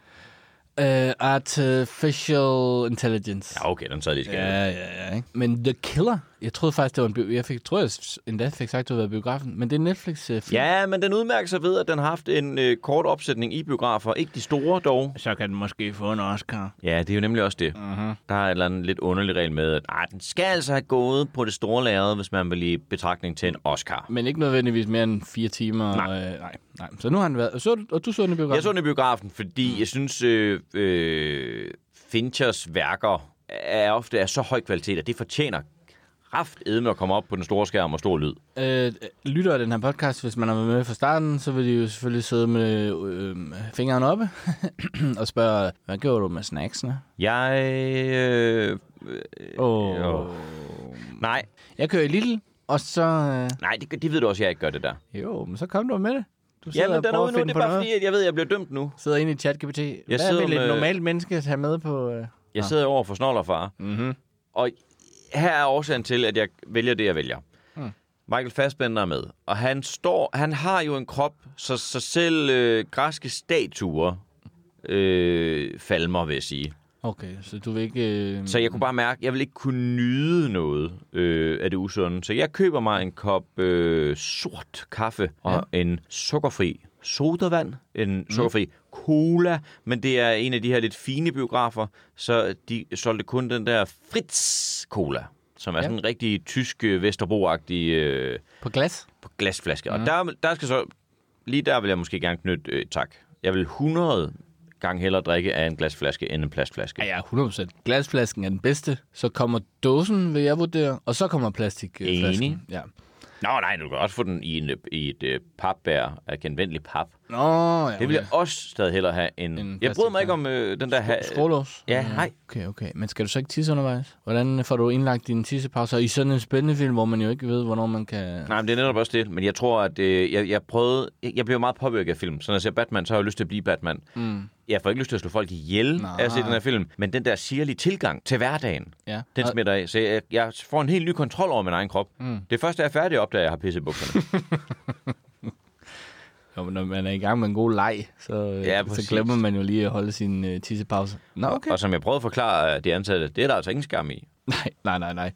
Uh, artificial intelligence. Ja, okay, den sad lige skal. Ja, ja, ja. Ikke? Men The Killer Jeg troede faktisk, det var en bio... Jeg fik, tror jeg endda fik sagt, at det var biografen. Men det er Netflix-film. Ja, men den udmærker sig ved, at den har haft en øh, kort opsætning i biografer. Ikke de store dog. Så kan den måske få en Oscar. Ja, det er jo nemlig også det. Uh-huh. Der er et eller andet lidt underlig regel med, at ej, den skal altså have gået på det store lærred, hvis man vil i betragtning til en Oscar. Men ikke nødvendigvis mere end fire timer. Nej. Øh, nej, nej. Så nu har han været... Så, og du så den i biografen? Jeg så den i biografen, fordi jeg synes, øh, øh, Finchers værker er ofte af så høj kvalitet, at det fortjener kraftedme at komme op på den store skærm og stor lyd. Øh, lytter af den her podcast, hvis man har været med fra starten, så vil de jo selvfølgelig sidde med øh, fingeren oppe og spørge, hvad gjorde du med snacksene? Jeg... Øh, øh, Oh. øh, nej, Jeg kører i Lidl, og så... Øh, nej det, det ved du også, jeg ikke gør det der. jo, men så kom du med det. Du sidder Jamen, og den er prøver ude at nu, finde det på er bare noget. fordi, at jeg ved, at jeg bliver dømt nu. Sidder inde i ChatGPT. Hvad sidder vil et med- normalt menneske have med på... Øh? Jeg sidder over for Snollerfar, Mm-hmm. og her er årsagen til, at jeg vælger det, jeg vælger. Hmm. Michael Fassbender er med, og han står, han har jo en krop, så, så selv øh, græske statuer øh, falmer, vil jeg sige. Okay, så du vil ikke... Øh... Så jeg kunne bare mærke, at jeg vil ikke kunne nyde noget øh, af det usunde. Så jeg køber mig en kop øh, sort kaffe og ja. en sukkerfri sodavand, en mm. sukkerfri cola, men det er en af de her lidt fine biografer, så de solgte kun den der Fritz Cola, som er Ja. sådan en rigtig tysk øh, Vesterbro-agtig øh, På glas? på glasflaske. Mm. Og der, der skal så, lige der vil jeg måske gerne knytte øh, tak. Jeg vil hundrede gange hellere drikke af en glasflaske end en plastflaske. Ja, ja, hundrede procent. Glasflasken er den bedste. Så kommer dåsen, vil jeg vurdere, og så kommer plastikflasken. Enig. Ja. Nå, nej, du kan også få den i, en, i et øh, papbær af genvendeligt pap. Nå, ja, Det vil jeg okay. også stadig hellere have end... En Jeg bryder mig ikke plastikflaske. om øh, den der... Ha- Skrålås? Ja, nej. Okay, okay. Men skal du så ikke tisse undervejs? Hvordan får du indlagt dine tissepauser i sådan en spændende film, hvor man jo ikke ved, hvornår man kan... Nej, men det er netop også det. Men jeg tror, at øh, jeg, jeg prøvede... Jeg, jeg blev meget påvirket af film. Så når jeg ser Batman, så har jeg lyst til at blive Batman. Mm. Jeg får ikke lyst til at slå folk ihjel Nej. af at se den her film. Men den der sirlige tilgang til hverdagen, Ja. den smitter af. Så jeg, jeg får en helt ny kontrol over min egen krop. Mm. Det første, jeg er færdig op, da jeg har pisset i bukserne. Jo, men når man er i gang med en god leg, så, Ja, ja, præcis. så glemmer man jo lige at holde sin uh, tissepause. Nå, okay. Og som jeg prøvede at forklare de ansatte, det er der altså ingen skam i. Nej, nej, nej, nej.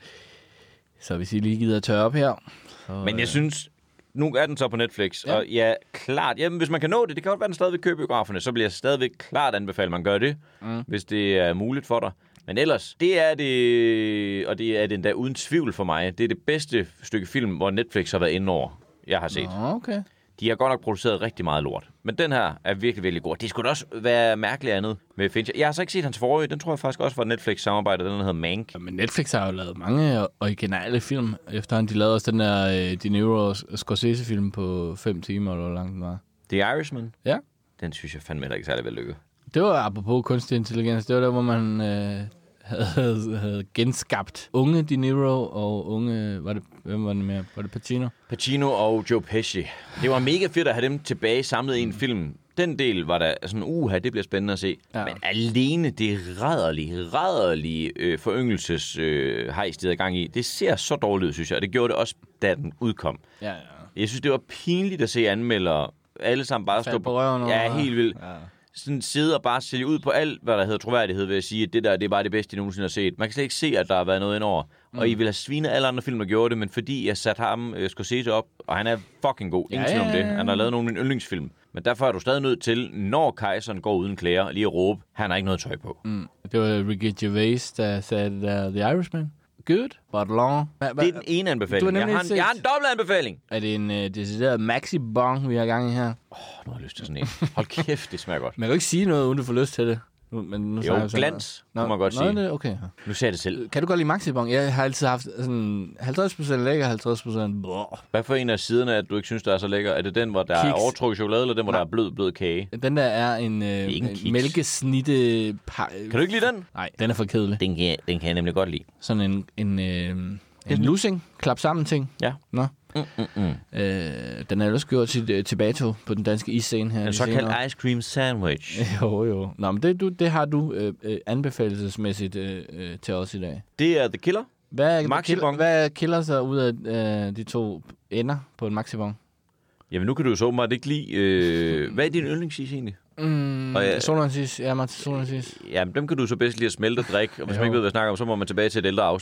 Så hvis I lige gider at tørre op her... Så, Men jeg synes, nu er den så på Netflix, Ja. ja. og ja, klart, jamen, hvis man kan nå det, det kan godt være, den stadigvæk køber biograferne, så bliver jeg stadigvæk klart anbefale, at man gør det, mm. hvis det er muligt for dig. Men ellers, det er det, og det er det endda uden tvivl for mig, det er det bedste stykke film, hvor Netflix har været inde over, jeg har set. Nå, okay. De har godt nok produceret rigtig meget lort. Men den her er virkelig, virkelig god. Det skulle da også være mærkeligt andet med Fincher. Jeg har så ikke set hans forrige. Den tror jeg faktisk også var Netflix-samarbejde. Den hedder Mank. Ja, men Netflix har jo lavet mange originale film. Efterhånden de lavede også den der uh, De Niro Scorsese-film på fem timer, eller hvor lang den var. The Irishman. Ja. Den synes jeg fandme heller ikke særlig vellykket. Det var apropos kunstig intelligens. Det var der, hvor man øh, havde, havde genskabt unge De Niro og unge... Var det, hvem var det mere? Var det Pacino? Pacino og Joe Pesci. Det var mega fedt at have dem tilbage samlet i en film. Den del var der sådan, uha, det bliver spændende at se. Ja. Ja. Men alene det rædderlige, rædderlige øh, foryngelses øh, hejs, de havde gang i, det ser så dårligt ud, synes jeg. Og det gjorde det også, da den udkom. Ja, ja. Jeg synes, det var pinligt at se anmeldere alle sammen bare stå Faldt på røven over- Ja, helt vildt. Ja. Sådan sidde og bare sælge ud på alt, hvad der hedder troværdighed, ved at sige, at det der, det er bare det bedste, I nogensinde har set. Man kan slet ikke se, at der har været noget indover. Mm. Og I vil have svinet alle andre film, der gjorde det, men fordi jeg satte ham, øh, Scorsese op, og han er fucking god. Ingen Ja, tvivl om ja, det. ja. Han har lavet nogle af mine yndlingsfilm. Men derfor er du stadig nødt til, når kejseren går uden klæder, lige at råbe, han har ikke noget tøj på. Mm. Det var Ricky Gervais, der sagde det der The Irishman. Good, but long. Hva, hva, Det er den ene anbefaling. Du har Jeg nemlig har, en, set- jeg har en dobbelt anbefaling. er det en uh, decideret maxi-bong, vi har gang i her? Åh, oh, nu har jeg lyst til sådan en. Hold kæft, det smager godt. Man kan jo ikke sige noget, uden du får lyst til det. Nu, men nu snakker Jo, vi sådan- glans, kunne man godt nå, sige. Det, okay. Nu ser jeg det selv. Kan du godt lide maxi-bong? Jeg har altid haft sådan halvtreds procent lækker, halvtreds procent brrr. Hvad for en af siderne, at du ikke synes, der er så lækker? Er det den, hvor der er Kiks. overtrukket chokolade, eller den, hvor Nej. der er blød, blød kage? Den der er en, øh, ikke en en kiks. mælkesnitte... Pa- Kan du ikke lide den? Nej, den er for kedelig. Den kan, den kan jeg nemlig godt lide. Sådan en, en, øh, en lussing, klap sammen ting. Ja. Nå. Mm, mm, mm. Øh, den er ellers gjort sit øh, tilbagetog på den danske isscene her. En de såkaldt senere år. ice cream sandwich. Jo, jo. Nå, men det, du, det har du øh, øh, anbefalelsesmæssigt øh, øh, til os i dag. Det er The Killer. Hvad er, Maxi-bong. hvad killer sig ud af øh, de to ender på en maxi-bong? Jamen, nu kan du jo så åbenbart ikke lide... Øh, hvad er din yndlingsis egentlig? Mm, Og, øh, Solansis. Ja, Martin Solansis. Jamen, dem kan du så bedst lide at smelte og drikke. Og hvis Jo. man ikke ved, hvad jeg snakker om, så må man tilbage til et ældre afsnit.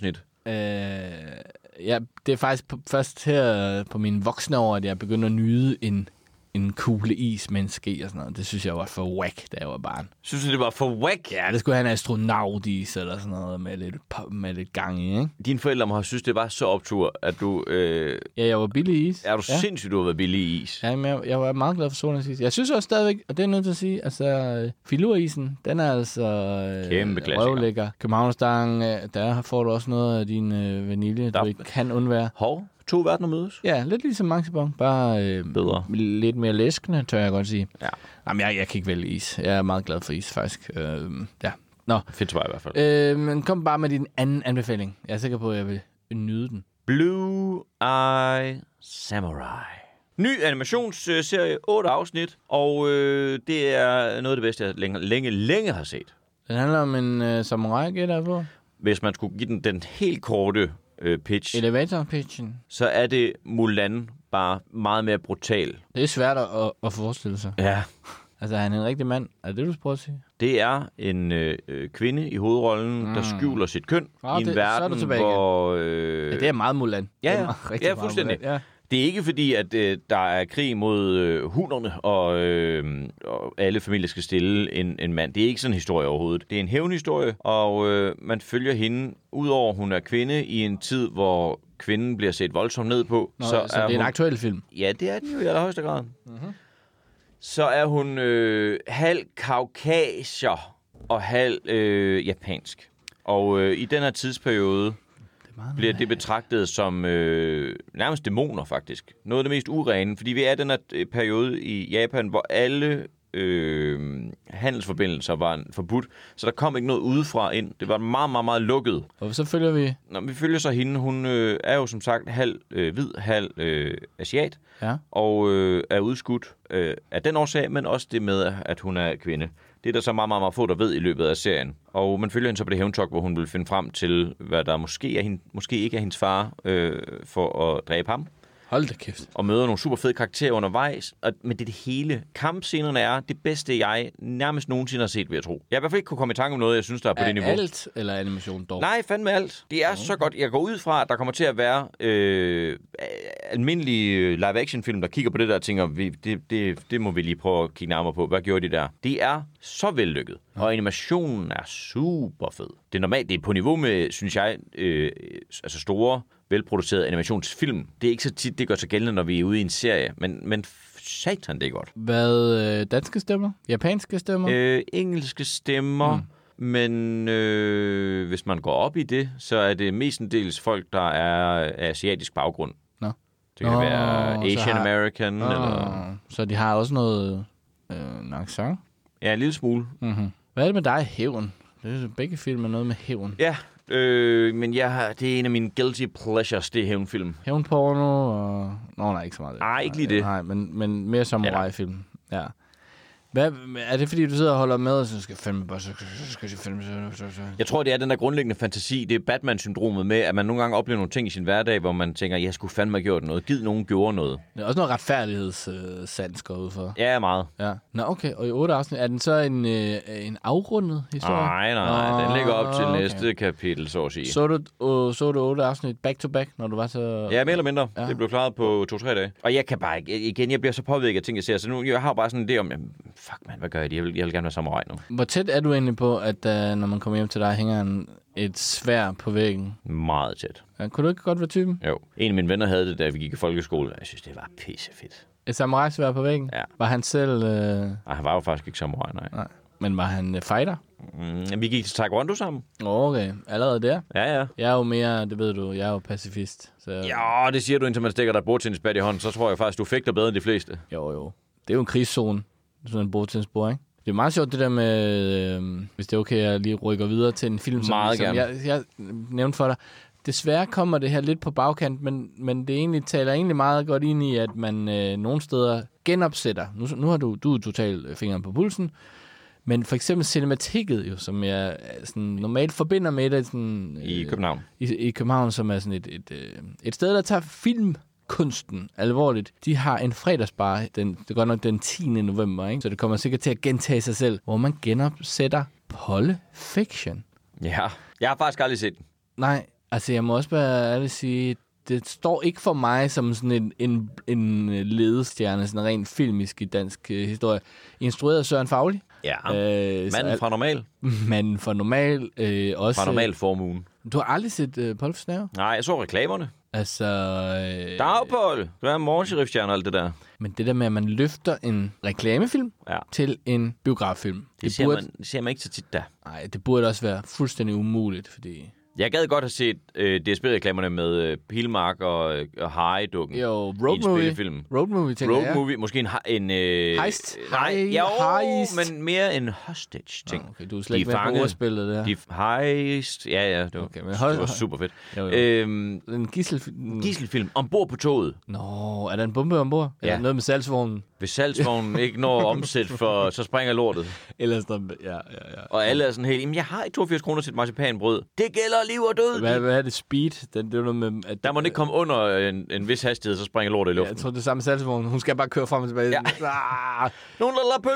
Øh, ja, det er faktisk på, først her på mine voksne år, at jeg begyndte at nyde en, en kugle is med en ske og sådan noget. Det synes jeg var for whack, da jeg var barn. Synes du, det var for whack? Ja, det skulle have en astronautis eller sådan noget med lidt, med lidt gang i, ikke? Dine forældre må have synes, det var så optur, at du... Øh... Ja, jeg var billig is. Er du ja. sindssygt, du har været billig i is? Ja, men jeg, jeg var meget glad for sodanis. Jeg synes også stadigvæk, og det er nødt til at sige, altså, filurisen, den er altså kæmpe klassiker. Røvlækker. Københavnerstang, der får du også noget af din øh, vanilje, der... du ikke kan undvære. Hov, to verdener mødes? Ja, lidt ligesom Maxibon, bare øh, bedre. Lidt mere læskende, tør jeg godt sige. Ja. Jamen, jeg, jeg kan ikke vælge is. Jeg er meget glad for is, faktisk. Øh, ja. Nå. Fedt svar i hvert fald. Øh, men kom bare med din anden anbefaling. Jeg er sikker på, at jeg vil nyde den. Blue Eye Samurai. Ny animationsserie, otte afsnit, og øh, det er noget af det bedste, jeg længe, længe, længe har set. Den handler om en øh, samurai, gætter på. Hvis man skulle give den den helt korte øh, pitch, elevator-pitchen, så er det Mulan bare meget mere brutal. Det er svært at, at forestille sig. Ja. Altså, han er en rigtig mand. Er det det, du prøver at sige? Det er en øh, kvinde i hovedrollen, mm. der skjuler sit køn oh, i en det, verden, hvor... Øh... Ja, det er meget Mulan. Ja, ja. Meget, ja fuldstændig. Ja. Det er ikke fordi, at øh, der er krig mod øh, hunderne, og, øh, og alle familier skal stille en, en mand. Det er ikke sådan en historie overhovedet. Det er en hævnhistorie, og øh, man følger hende, udover hun er kvinde, i en tid, hvor kvinden bliver set voldsomt ned på. Nå, så, så er det er hun... en aktuel film? Ja, det er den jo i allerhøjeste grad. Mm-hmm. Så er hun øh, halv kaukasier og halv øh, japansk. Og øh, i den her tidsperiode bliver det betragtet som øh, nærmest dæmoner, faktisk. Noget af det mest urene, fordi vi er i den her periode i Japan, hvor alle øh, handelsforbindelser var forbudt, så der kom ikke noget udefra ind. Det var meget, meget, meget lukket. Og så følger vi? Nå, vi følger så hende. Hun øh, er jo som sagt halv øh, hvid, halv øh, asiat, ja. og øh, er udskudt øh, af den årsag, men også det med, at hun er kvinde. Det er der så meget, meget, meget få, der ved i løbet af serien. Og man følger hende så på det hævntok, hvor hun vil finde frem til, hvad der måske, er hende, måske ikke er hendes far, øh, for at dræbe ham. Hold da kæft. Og møder nogle super fede karakterer undervejs. Og, men det er det hele. Kampscenerne er det bedste, jeg nærmest nogensinde har set, vil jeg tro. Jeg har i hvert fald ikke kunne komme i tanke om noget, jeg synes, der er på er det niveau. alt eller animation dog? Nej, fandme alt. Det er okay. Så godt. Jeg går ud fra, at der kommer til at være øh, almindelige live-action-film, der kigger på det der og tænker, vi, det, det, det må vi lige prøve at kigge nærmere på. Hvad gjorde de der? Det er så vellykket. Ja. Og animationen er super fed. Det er normalt, det er på niveau med, synes jeg, øh, altså store velproduceret animationsfilm. Det er ikke så tit, det gør sig gældende, når vi er ude i en serie, men, men satan, det er godt. Hvad, øh, danske stemmer? Japanske stemmer? Øh, engelske stemmer, mm. men øh, hvis man går op i det, så er det mestendels folk, der er af asiatisk baggrund. Nå. Det kan oh, være Asian har... American, oh, eller... Så de har også noget øh, en accent? Ja, en lille smule. Mm-hmm. Hvad er det med dig, hævn? Det er begge film er noget med hævn. Ja, Øh, men jeg har, det er en af mine guilty pleasures, det er hævnfilm. Hævnporno og... Nå, nej, ikke så meget. Nej, ikke lige det. Nej, men, men mere samurai-film. Ja. Hvad, er det fordi, du sidder og holder med, og så skal jeg fandme bare, så skal jeg fandme, så, så, så. Jeg tror, det er den der grundlæggende fantasi, det er Batman-syndromet med, at man nogle gange oplever nogle ting i sin hverdag, hvor man tænker, jeg skulle fandme have gjort noget. Gid nogen gjorde noget. Det er også noget retfærdighedssans går ud for. Ja, meget. Ja. Nå, okay. Og i otte afsnit, er den så en, øh, en afrundet historie? Nej, nej, nej. Den ligger op til okay. næste kapitel, så at sige. Så du, uh, så du otte afsnit back-to-back, når du var så... Ja, mere eller mindre. Ja. Det blev klaret på to-tre dage. Og jeg kan bare ikke... Igen, jeg bliver så påvirket af ting, jeg ser. Så nu, jeg har bare sådan en idé om... Jamen, fuck, man, hvad gør jeg? Jeg vil, jeg vil gerne være samurai nu. Hvor tæt er du egentlig på, at uh, når man kommer hjem til dig, hænger en, et sværd på væggen? Meget tæt. Ja, kunne du ikke godt være typen? Jo. En af mine venner havde det, da vi gik i folkeskole. Jeg synes, det var pissefedt. Et samurai-sværd på væggen? Ja. Var han selv... Uh... Nej, han var jo faktisk ikke samurai, nej. nej. Men var han uh, fighter? Mm, vi gik til taekwondo sammen. Okay, allerede der? Ja, ja. Jeg er jo mere, det ved du, jeg er jo pacifist. Så... Ja, det siger du, indtil man stikker dig et bordtennisbat i hånden. Så tror jeg faktisk, du fægter bedre end de fleste. Jo, jo. Det er jo en krigszone. Sådan en bordtennisbord, ikke? Det er meget sjovt det der med, øh, hvis det er okay, jeg lige rykker videre til en film, som, som jeg, jeg nævnte for dig. Desværre kommer det her lidt på bagkant, men, men det egentlig taler egentlig meget godt ind i, at man øh, nogle steder genopsætter. Nu, nu har du, du totalt fingeren på pulsen, men for eksempel cinematikket, jo, som jeg sådan, normalt forbinder med det sådan, øh, i København. I, I København, som er sådan et, et, et, et sted, der tager film kunsten alvorligt. De har en fredagsbar, den, det er godt nok den tiende november, ikke? Så det kommer sikkert til at gentage sig selv, hvor man genopsætter Pulp Fiction. Ja, jeg har faktisk aldrig set den. Nej, Altså, jeg må også bare ærligt sige, det står ikke for mig som sådan en, en, en ledestjerne, sådan rent filmisk i dansk øh, historie. Instrueret af Søren Fauli. Ja, øh, manden fra Normal. Manden fra Normal. Øh, også, Fra Normalformuen. Du har aldrig set øh, Paul Snæver? Nej, jeg så reklamerne. Altså... Øh, Dag, Paul. Du er morgensheriffstjerne og alt det der. Men det der med, at man løfter en reklamefilm Ja. til en biograffilm. Det, Det, ser, burde, man, det ser man ikke så tit der. nej, det burde også være fuldstændig umuligt, fordi... Jeg gad godt have set øh, D S B-reklamerne med øh, Pilmark og, øh, og Harry-dukken. Jo, i en road movie. spillefilm. Road movie, tænker Road jeg. movie, måske en... en øh, Heist. Nej, Hei- jo, heist. men mere en hostage-ting. Nå, okay, du er slet De ikke med fanget. på ordspillet der. De heist... Ja, ja, det var, Okay, men det hold- var super fedt. Jo, jo. Øhm, En gissel... Gisselfilm. Ombord på toget. Nå, er der en bombe ombord? Ja. Eller noget med salgsvognen? Hvis salgsvognen ikke når at omsætte for, så springer lortet. Eller sådan noget. Ja, ja, ja. Og alle er sådan helt, jamen jeg har ikke toogfirs kroner til et marcipanbrød. Det gælder liv og død. Hvad, hvad er det? Speed? Den, det er noget med... At, Der må den ikke komme under en, en vis hastighed, så springer lortet i Ja, luften. jeg tror, det er samme salgsvogn. Hun skal bare køre frem og tilbage. Ja. Ah, Nogen, der lader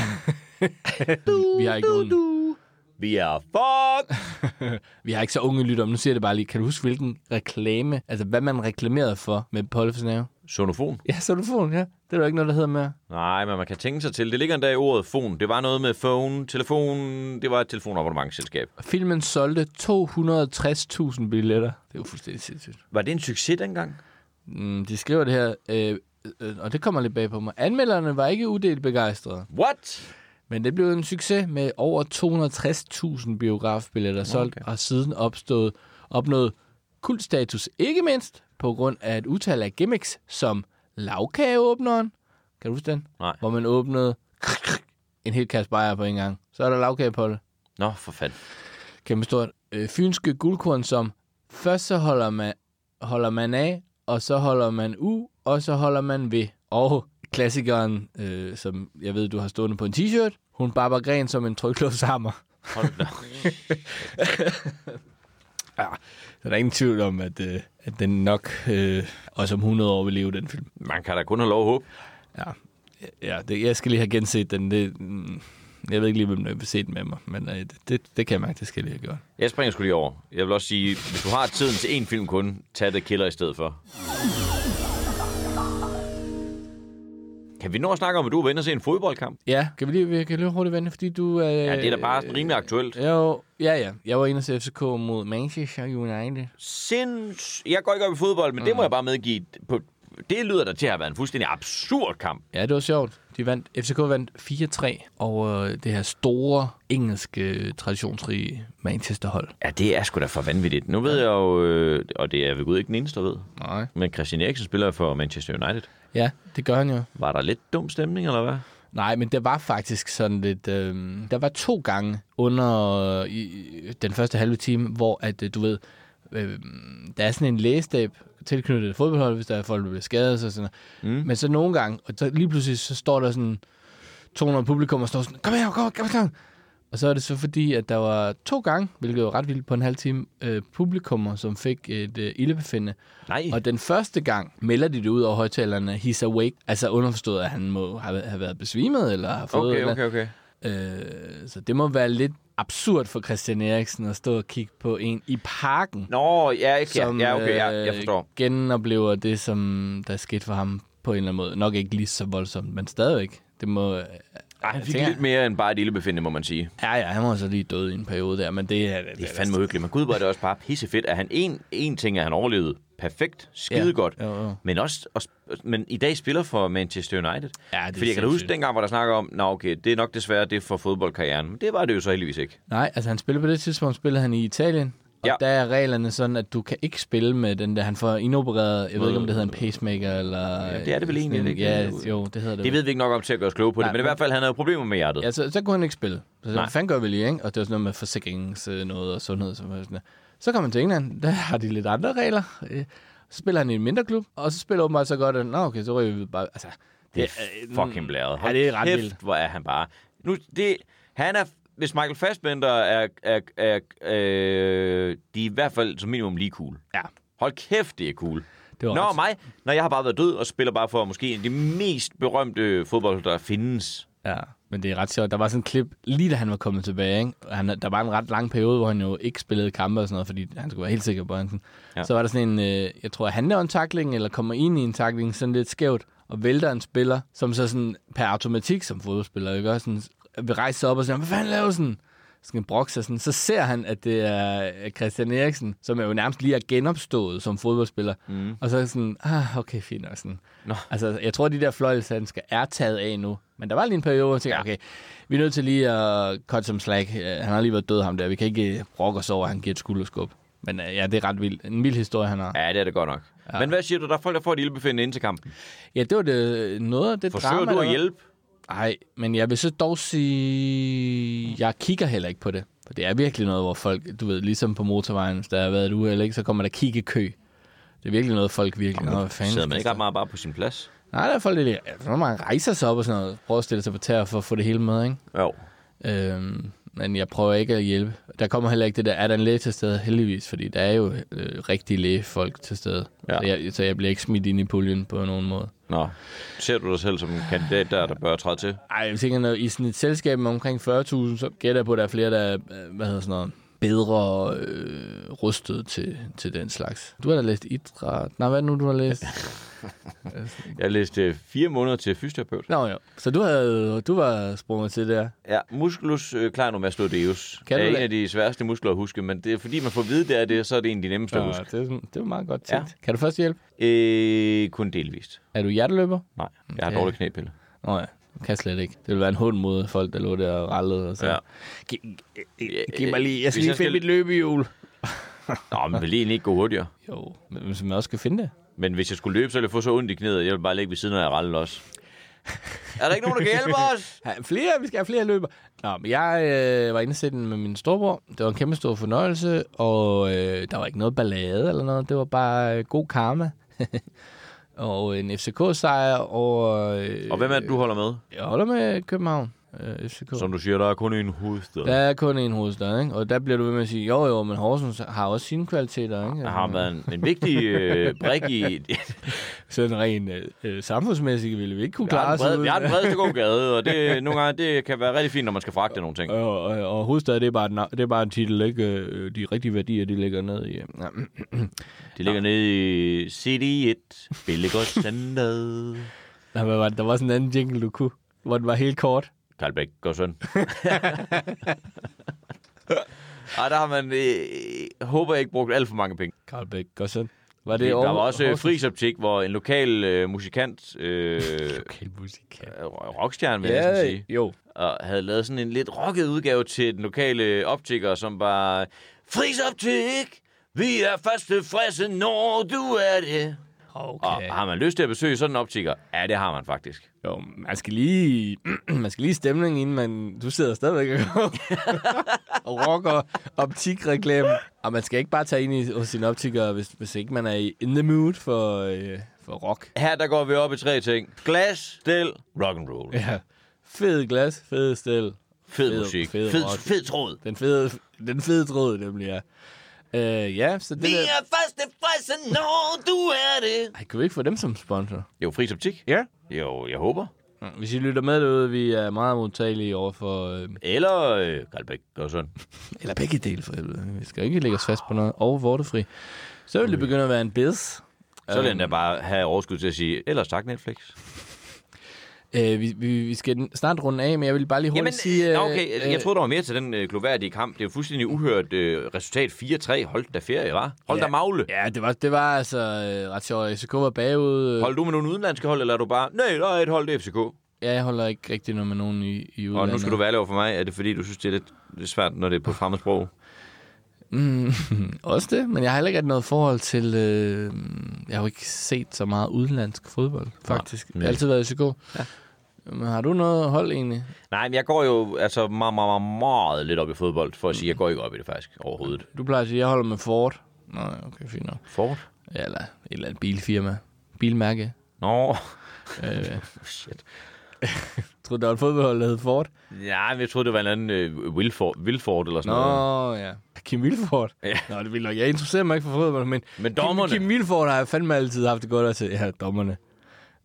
pølser. vi har ikke nogen... Vi er fuck. Vi har ikke så unge lytter, men nu siger jeg det bare lige. Kan du huske, hvilken reklame, altså hvad man reklamerede for med Paul Snæver? Sonofon. Ja, sonofon, ja. Det er der ikke noget, der hedder mere. Nej, men man kan tænke sig til. Det ligger endda i ordet fon. Det var noget med phone, telefon. Det var et telefonabonnementsselskab. Filmen solgte to hundrede og tres tusind billetter. Det er jo fuldstændig sindssygt. Var det en succes dengang? Mm, de skriver det her, øh, øh, og det kommer lidt bag på mig. Anmelderne var ikke udelt begejstrede. What? Men det blev en succes med over to hundrede og tres tusind biografbilletter solgt, Okay. og siden opstået, opnået kultstatus, ikke mindst på grund af et utal af gimmicks, som lavkageåbneren. Kan du huske den? Nej. Hvor man åbnede en hel kasse bajer på en gang. Så er der lavkagepolle. Nå, for fanden. Kæmpe stort. Øh, fynske guldkorn, som først så holder man, holder man af, og så holder man u, og så holder man ved. Og klassikeren, øh, som jeg ved, du har stående på en t-shirt, hun barber gren som en tryklåshammer. Hold da. Ja, så der er ingen tvivl om, at, øh, at den nok øh, også om hundrede år vil leve, den film. Man kan da kun have lov at håbe. Ja, ja det, jeg skal lige have genset den. Det, mm, jeg ved ikke lige, hvem der vil se den med mig, men øh, det, det, det kan jeg mærke, det skal jeg lige have gjort. Jeg springer sgu lige over. Jeg vil også sige, hvis du har tiden til én film kun, tag The Killer i stedet for. Kan vi nå at snakke om, at du er inde og se en fodboldkamp? Ja, kan vi lige, vi kan lige hurtigt vende, fordi du... Øh, Ja, det er da bare sådan rimelig aktuelt. Jo, ja, ja. Jeg var inde og se F C K mod Manchester United. Sinds... Jeg går ikke op i fodbold, men mm. det må jeg bare medgive. På... Det lyder da til at have været en fuldstændig absurd kamp. Ja, det var sjovt. De vandt, F C K vandt fire tre over det her store, engelske, traditionsrige Manchester-hold. Ja, det er sgu da for vanvittigt. Nu ved jeg jo, øh, og det er ved Gud ikke den eneste, der ved, Nej. men Christian Eriksen spiller for Manchester United. Ja, det gør han jo. Var der lidt dum stemning, eller hvad? Nej, men det var faktisk sådan lidt... Øh, der var to gange under i, den første halve time, hvor at, du ved, øh, der er sådan en lægestab tilknyttet et fodboldhold, hvis der er folk, der bliver skadet og sådan noget. Mm. Men så nogle gange, og så lige pludselig, så står der sådan to hundrede publikum og står sådan, kom her, kom her, kom her. Og så er det så fordi, at der var to gange, hvilket var ret vildt på en halv time, øh, publikummer, som fik et øh, ildebefindende. Nej. Og den første gang melder de det ud over højtalerne, he's awake. Altså underforstået, at han må have, have været besvimet, eller have fået... Okay, eller, okay, okay. Øh, så det må være lidt absurd for Christian Eriksen at stå og kigge på en i parken, Nå, ja, ikke, som ja, okay, ja, jeg øh, forstår. genoplever det, som der skete for ham på en eller anden måde. Nok ikke lige så voldsomt, men stadigvæk. Det må... Øh, Ej, han fik tænker- lidt mere end bare et ildebefindende, må man sige. Ja, ja, han var så lige død i en periode der, men det er... Det, Det er fandme hyggeligt. Men gud, hvor er det også bare pissefedt, at han en, en ting, at han overlevede perfekt, skide Ja, godt, jo, jo. men også, også, men i dag spiller for Manchester United. Ja, det er Fordi jeg kan da huske sindssygt. dengang, hvor der snakker om, nå okay, det er nok desværre det for fodboldkarrieren. Men det var det jo så heldigvis ikke. Nej, altså han spillede på det tidspunkt, spillede han i Italien. Og Ja. der er reglerne sådan, at du kan ikke spille med den der, han får inopereret, jeg ved ikke, om det hedder en pacemaker, eller... Ja, det er det vel egentlig, sådan en- ikke? Ja, jo, det hedder det. Det ved vi ikke nok om til at gøre os kloge på det, Nej, men i men- hvert fald, han havde problemer med hjertet. Ja, så, så kunne han ikke spille. Så Nej. hvad fanden gør vi lige, ikke? Og det var sådan noget med forsikrings øh, noget og sundhed. Så, sådan noget. Så kommer han til England, der har de lidt andre regler. Øh, Så spiller han i en mindre klub, og så spiller åbenbart så godt, at nå okay, så ryger vi bare... Altså, Det er fucking blæret. Ja, det er ret Kæft, vildt. hvor er han bare... Nu, det, han er... Hvis Michael Fassbender er... er, er øh, de er i hvert fald som minimum lige cool. Ja. Hold kæft, det er cool. Det var Nå, ret- mig, når jeg har bare været død og spiller bare for måske en af de mest berømte fodbold, der findes. Ja. Men det er ret sjovt. Der var sådan en klip, lige da han var kommet tilbage, ikke? Han, der var en ret lang periode, hvor han jo ikke spillede kampe og sådan noget, fordi han skulle være helt sikker på Hansen. Ja. Så var der sådan en, øh, jeg tror, han laver en tackling, eller kommer ind i en tackling sådan lidt skævt, og vælter en spiller, som så sådan per automatik som fodboldspiller, ikke? Og sådan vil rejse sig op og sige, hvad fanden laver sådan? Skal en brokse sådan. Så ser han, at det er Christian Eriksen, som er jo nærmest lige er genopstået som fodboldspiller. Mm. Og så er det sådan, ah, okay, fint og sådan. No. Altså, jeg tror, de der fløjelshandsker er taget af nu. Men der var lige en periode, hvor jeg tænkte, okay, vi er nødt til lige at cut some slack. Han har lige været død, ham der. Vi kan ikke brokke os over, at han giver et skulderskub. Men ja, det er ret vildt. En vild historie, han har. Ja, det er det godt nok. Ja. Men hvad siger du, der er folk, der får et ildbefindende ind til kampen? Ja, det var det, noget af det Forsøger drama. Forsøger du at hjælpe? Nej, men jeg vil så dog sige, jeg kigger heller ikke på det. For det er virkelig noget, hvor folk, du ved, ligesom på motorvejen, hvis der har været et uheld, ikke, så kommer der kiggekø. Det er virkelig noget, folk virkelig... Nå, hvad fanden sidder man ikke ret meget bare på sin plads? Nej, der er folk, der når man rejser sig op og sådan noget, prøver at stille sig på tæer for at få det hele med, ikke? Jo. Øhm, men jeg prøver ikke at hjælpe. Der kommer heller ikke det der, er der en læge til stede, heldigvis, fordi der er jo øh, rigtige lægefolk til stede. Ja. Så, jeg, så jeg bliver ikke smidt ind i puljen på nogen måde. Nå. Ser du dig selv som en kandidat der, der bør træde til? Ej, jeg tænker, når i sådan et selskab med omkring fyrre tusind, så gætter jeg på, at der er flere, der er, hvad hedder sådan noget, bedre øh, rustet til, til den slags. Du har da læst idræt. Nej, hvad er det nu, du har læst? Jeg læste fire måneder til fysioterapeut. Nå jo, så du, havde, du var sprunget til der. Ja, musculus øh, clanomastoideus er en af de sværeste muskler at huske, men det er fordi, man får at vide, det er det, så er det en af de nemmeste at huske. Ja, det er, det er meget godt tænkt. Ja. Kan du først hjælpe? Øh, kun delvist. Er du hjerteløber? Nej, jeg har okay. dårlig knæpille. Nå ja, kan slet ikke. Det vil være en hund mod folk, der lå der og rallede. Og så. Ja. Giv, giv mig lige, jeg skal lige finde skal... mit løbehjul. Nå, men vil lige ikke gå hurtigere? Jo, men hvis man også skal finde det. Men hvis jeg skulle løbe, så ville jeg få så ondt i knæet, jeg vil bare ligge ved siden af ralle også. Er der ikke nogen, der kan hjælpe os? Ja, flere, vi skal have flere løber. Nå, men jeg øh, var inde og sætte den med min storebror. Det var en kæmpe stor fornøjelse, og øh, der var ikke noget ballade eller noget. Det var bare øh, god karma. Og en F C K-sejr. Og, øh, og hvem er det, du holder med? Jeg holder med København. Øh, F C K. Som du siger, der er kun en hovedstad. Der er kun en hovedstad, ikke? Og der bliver du ved med at sige, jo jo, men Horsens har også sine kvaliteter, ikke? Der har været en, en vigtig øh, brik i... Sådan rent øh, samfundsmæssigt ville vi ikke kunne klare os ud. Vi har den bredeste god gade, og det, nogle gange det kan være rigtig fint, når man skal fragte nogle ting. Og, og, og hovedstad, det er bare, den, det er bare en titel, ikke? De rigtige værdier, de ligger ned i... Ja. De ligger ned i City et Billigård Center. Der, der var sådan en anden jingle, du kunne, hvor den var helt kort. Carl Bæk går søn. Ej, der har man, øh, håber jeg ikke brugt alt for mange penge. Carl Bæk går søn. Var det der over, var også øh, Friis Optik, hvor en lokal øh, musikant, øh, lokal musikant. Øh, rockstjerne vil ja, jeg sige, jo. og havde lavet sådan en lidt rocket udgave til den lokale optiker, som var Friis Optik, vi er først tilfredse, når du er det. Okay. Og har man lyst til at besøge sådan en optiker? Ja, det har man faktisk. Jo, man skal lige, man skal lige stemning, inden man... Du sidder stadigvæk og rocker optikreklame. Og man skal ikke bare tage ind i, hos sin optiker, hvis, hvis ikke man er i in the mood for, øh, for rock. Her der går vi op i tre ting. Glas, stel, rock and roll. Ja. Fed glas, fed stel. Fed, fed musik. Fed, fed, fed tråd. Den fede, den fede tråd, nemlig, ja. Uh, ja, så det vi der... er første frelse, når du er det. Ej, kan vi ikke få dem som sponsor? Jo, Friis Optik. Ja. Jo, jeg håber. Ja, hvis I lytter med derude, vi er meget modtagelige over for... Øh... Eller øh, Carl Bæk og sådan. Eller begge dele, for helvede. Vi skal ikke lægge os fast på noget. Og vortefri. Så vil det begynde at være en biz. Så vil den da bare have overskud til at sige, ellers tak Netflix. Øh, vi, vi, vi skal snart runde af, men jeg vil bare lige hurtigt Jamen, sige... Øh, okay, jeg troede, der var mere til den øh, gloværdige kamp. Det er jo fuldstændig uhørt øh, resultat fire tre. Hold da ferie, hva'? Hold ja, da magle. Ja, det var, det var altså øh, ret sjovt. F C K var bagud. Øh. Holder du med nogle udenlandske hold, eller er du bare... Nej, der er et hold, det er F C K. Ja, jeg holder ikke rigtig noget med nogen i, i udlandet. Og nu skal du være ærlig over for mig. Er det fordi, du synes, det er lidt, lidt svært, når det er på fremmedsprog? Mm, også det, men jeg har heller ikke noget forhold til... Øh, jeg har jo ikke set så meget udenlandsk fodbold, faktisk. Jeg har altid været i F C K. Ja. Men har du noget hold egentlig? Nej, men jeg går jo altså meget, meget, meget, meget lidt op i fodbold, for at sige, jeg går ikke op i det faktisk overhovedet. Du plejer at sige, at jeg holder med Ford. Nå, okay, fint nok. Ford? Ja, eller et eller andet bilfirma. Bilmærke. Nå. Øh, Shit. Tror du, der var et fodboldhold, der hed Ford? Ja, men jeg troede, det var en anden uh, Wilford, Wilford eller sådan Nå, noget. Nå, ja. Kim Wilford? Ja. Nå, det vil nok. Jeg interesserer mig ikke for fodbold, men... Men dommerne? Kim, Kim Wilford har jeg fandme altid haft det godt at se. Ja, dommerne.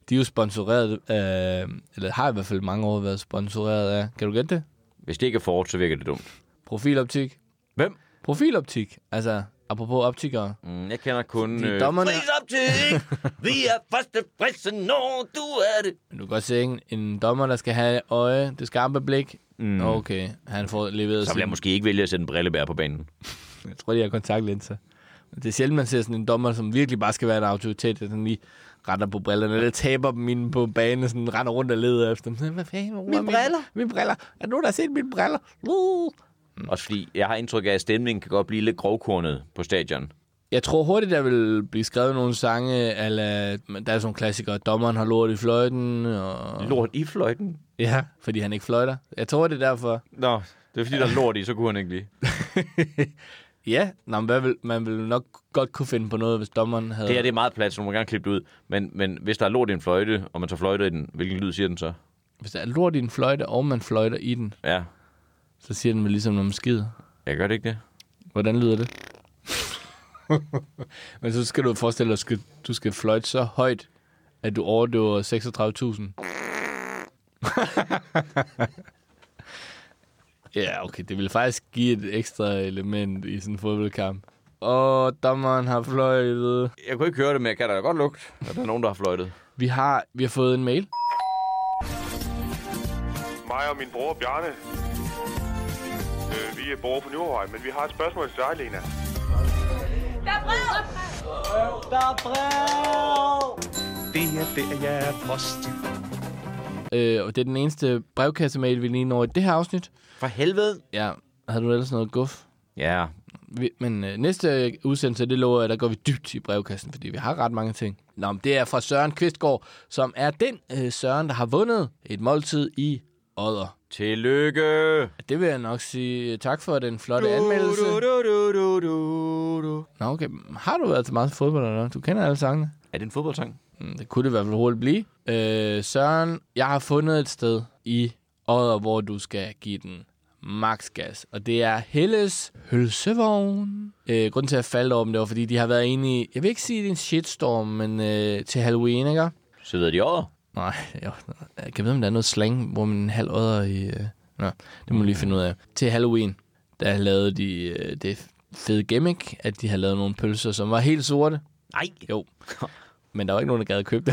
De er jo sponsoreret af, eller har i hvert fald mange år været sponsoreret af, kan du gætte det? Hvis det ikke er Ford, så virker det dumt. Profiloptik. Hvem? Profiloptik. Altså, apropos optikere. Mm, jeg kender kun... De dommerne... Prisoptik! Vi er første pladsen, når du er det. Du kan godt se en, en dommer, der skal have øje, det skarpe blik. Mm. Okay, han får leveret Så vil jeg måske ikke vælge at sætte en brillebær på banen. Jeg tror, de har kontaktlinser. Det er sjældent, man ser sådan en dommer, som virkelig bare skal være en autoritet, der sådan lige retter på brillerne, eller taber dem inde på banen, sådan render rundt og leder efter dem. Hvad fanden? Mine briller? Mine briller. Er der nogen, der har set mine briller? Uh. Mm. Også fordi, jeg har indtryk af, at stemningen kan godt blive lidt grovkornet på stadion. Jeg tror hurtigt, der vil blive skrevet nogle sange, eller der er sådan nogle klassikere. Dommeren har lort i fløjten. Og... Lort i fløjten? Ja, fordi han ikke fløjter. Jeg tror, det er derfor. Nå, det er fordi, der er lort i, så kunne han ikke lide. Ja, nå, men vil, man ville nok godt kunne finde på noget, hvis dommeren havde... Det her det er meget plat, så du må gerne klippe det ud. Men, men hvis der er lort i en fløjte, og man tager fløjter i den, hvilken lyd siger den så? Hvis der er lort i en fløjte, og man fløjter i den, Ja. så siger den vel ligesom, når man skider. Jeg gør det ikke det. Hvordan lyder det? Men så skal du forestille dig, at du skal, du skal fløjte så højt, at du overdøver seksogtredive tusind. Ja, okay. Det vil faktisk give et ekstra element i sådan en fodboldkamp. Og dommeren har fløjtet. Jeg kunne ikke høre det, men jeg kan da godt lugte, at der er nogen, der har fløjtet. Vi har, vi har fået en mail. Mig og min bror Bjarne. Øh, vi er borgere på Nordvej, men vi har et spørgsmål til dig, Lena. Der er brev! Der er brev! Det er det, jeg er post. Øh, og det er den eneste brevkassemail, vi lige når i det her afsnit. For helvede. Ja, havde du ellers noget guf? Ja. Vi, men øh, næste udsendelse, det lover jeg, der går vi dybt i brevkassen, fordi vi har ret mange ting. Nå, men det er fra Søren Kvistgaard, som er den øh, Søren, der har vundet et måltid i Odder. Tillykke! Det vil jeg nok sige tak for den flotte anmeldelse. Du, du, du, du, du, du. Nå, okay. Har du været til meget fodbold, eller noget? Du kender alle sangene? Er det en fodboldsang? Mm, det kunne det i hvert fald hurtigt blive. Øh, Søren, jeg har fundet et sted i Odder, hvor du skal give den max gas. Og det er Helles Hølsevogn. Øh, grunden til, at jeg faldt over dem, det var, fordi de har været inde i, jeg vil ikke sige, det er en shitstorm, men øh, til Halloween, ikke? Så ved de over. Nej, jo, jeg kan vide, om der er noget slang, hvor man en halv odder i... Øh... Nå, det må vi lige finde ud af. Til Halloween, der lavede de øh, det fede gimmick, at de har lavet nogle pølser, som var helt sorte. Nej. Jo. Men der var ikke nogen, der gad at købe dem.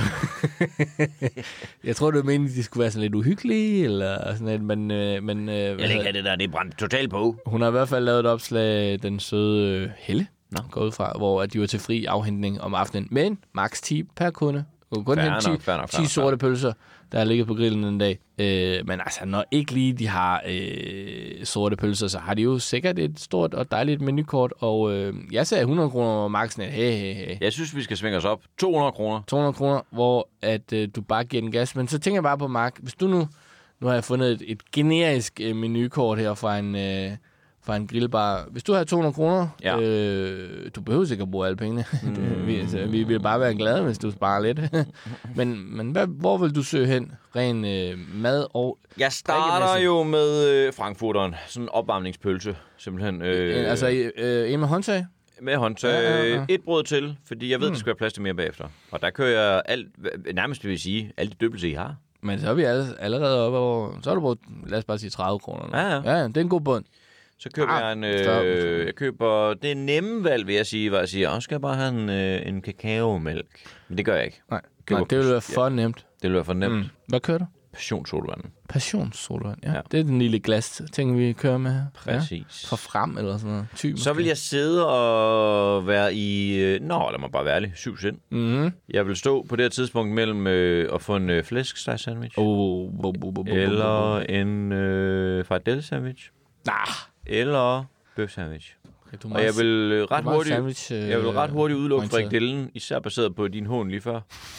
Jeg tror, det var meningen, at de skulle være sådan lidt uhyggelige, eller sådan lidt, men... Øh, men øh, Jeg vil ikke have det der, det er brændt totalt på. Hun har i hvert fald lavet et opslag, den søde øh, Helle, Nå. går ud fra, hvor at de var til fri afhentning om aftenen, men max ti per kunde. Du kunne kun hente ti, ti sorte pølser, der har ligget på grillen en dag. Øh, men altså, når ikke lige de har øh, sorte pølser, så har de jo sikkert et stort og dejligt menukort. Og øh, jeg sagde hundrede kroner over maksen. Hey, hey, hey. Jeg synes, vi skal svinge os op. to hundrede kroner. to hundrede kroner, hvor at, øh, du bare giver den gas. Men så tænker jeg bare på, Mark, hvis du nu... Nu har jeg fundet et, et generisk øh, menukort her fra en... Øh, fra en grillbar. Hvis du har to hundrede kroner, ja. øh, du behøver sikkert at bruge alle pengene. Mm. det, vi, altså, vi vil bare være glade, hvis du sparer lidt. men men hvad, hvor vil du søge hen? Ren øh, mad og... Jeg starter jo med øh, frankfurteren. Sådan en opvarmningspølse, simpelthen. Øh, øh, altså øh, en med håndtag? Med håndtag. Ja, ja, ja. Et brød til, fordi jeg ved, mm. der skal være plads til mere bagefter. Og der kører jeg alt, nærmest vil jeg sige, alt det døbelse, I har. Men så er vi allerede oppe over... Så er du brugt, lad os bare sige tredive kroner nu. Ja, ja. Ja, det er en god bund. Så køber ah, jeg en... Øh, jeg køber... Det er nemme valg, vil jeg sige, hvor jeg siger, åh, skal jeg bare have en, øh, en kakaomælk? Men det gør jeg ikke. Nej, Nej det vil være for ja. nemt. Det vil være for nemt. Mm. Hvad kører du? Passionssodavand. Passionssodavand, ja. ja. Det er den lille glas ting, vi kører med her. Præcis. Ja. For frem eller sådan noget. Ty, så vil jeg sidde og være i... Øh, nå, lad mig bare være ærlig. Syv sind. Mm-hmm. Jeg vil stå på det her tidspunkt mellem øh, at få en øh, flæskesteg sandwich. Oh, bo, bo, bo, bo, eller bo, bo. en øh, frikadelle sandwich. Nah. Eller bøf sandwich. Okay, og jeg vil øh, ret hurtigt, sandwich, øh, jeg vil ret hurtigt udelukke frikadellen, især baseret på din hånd lige før.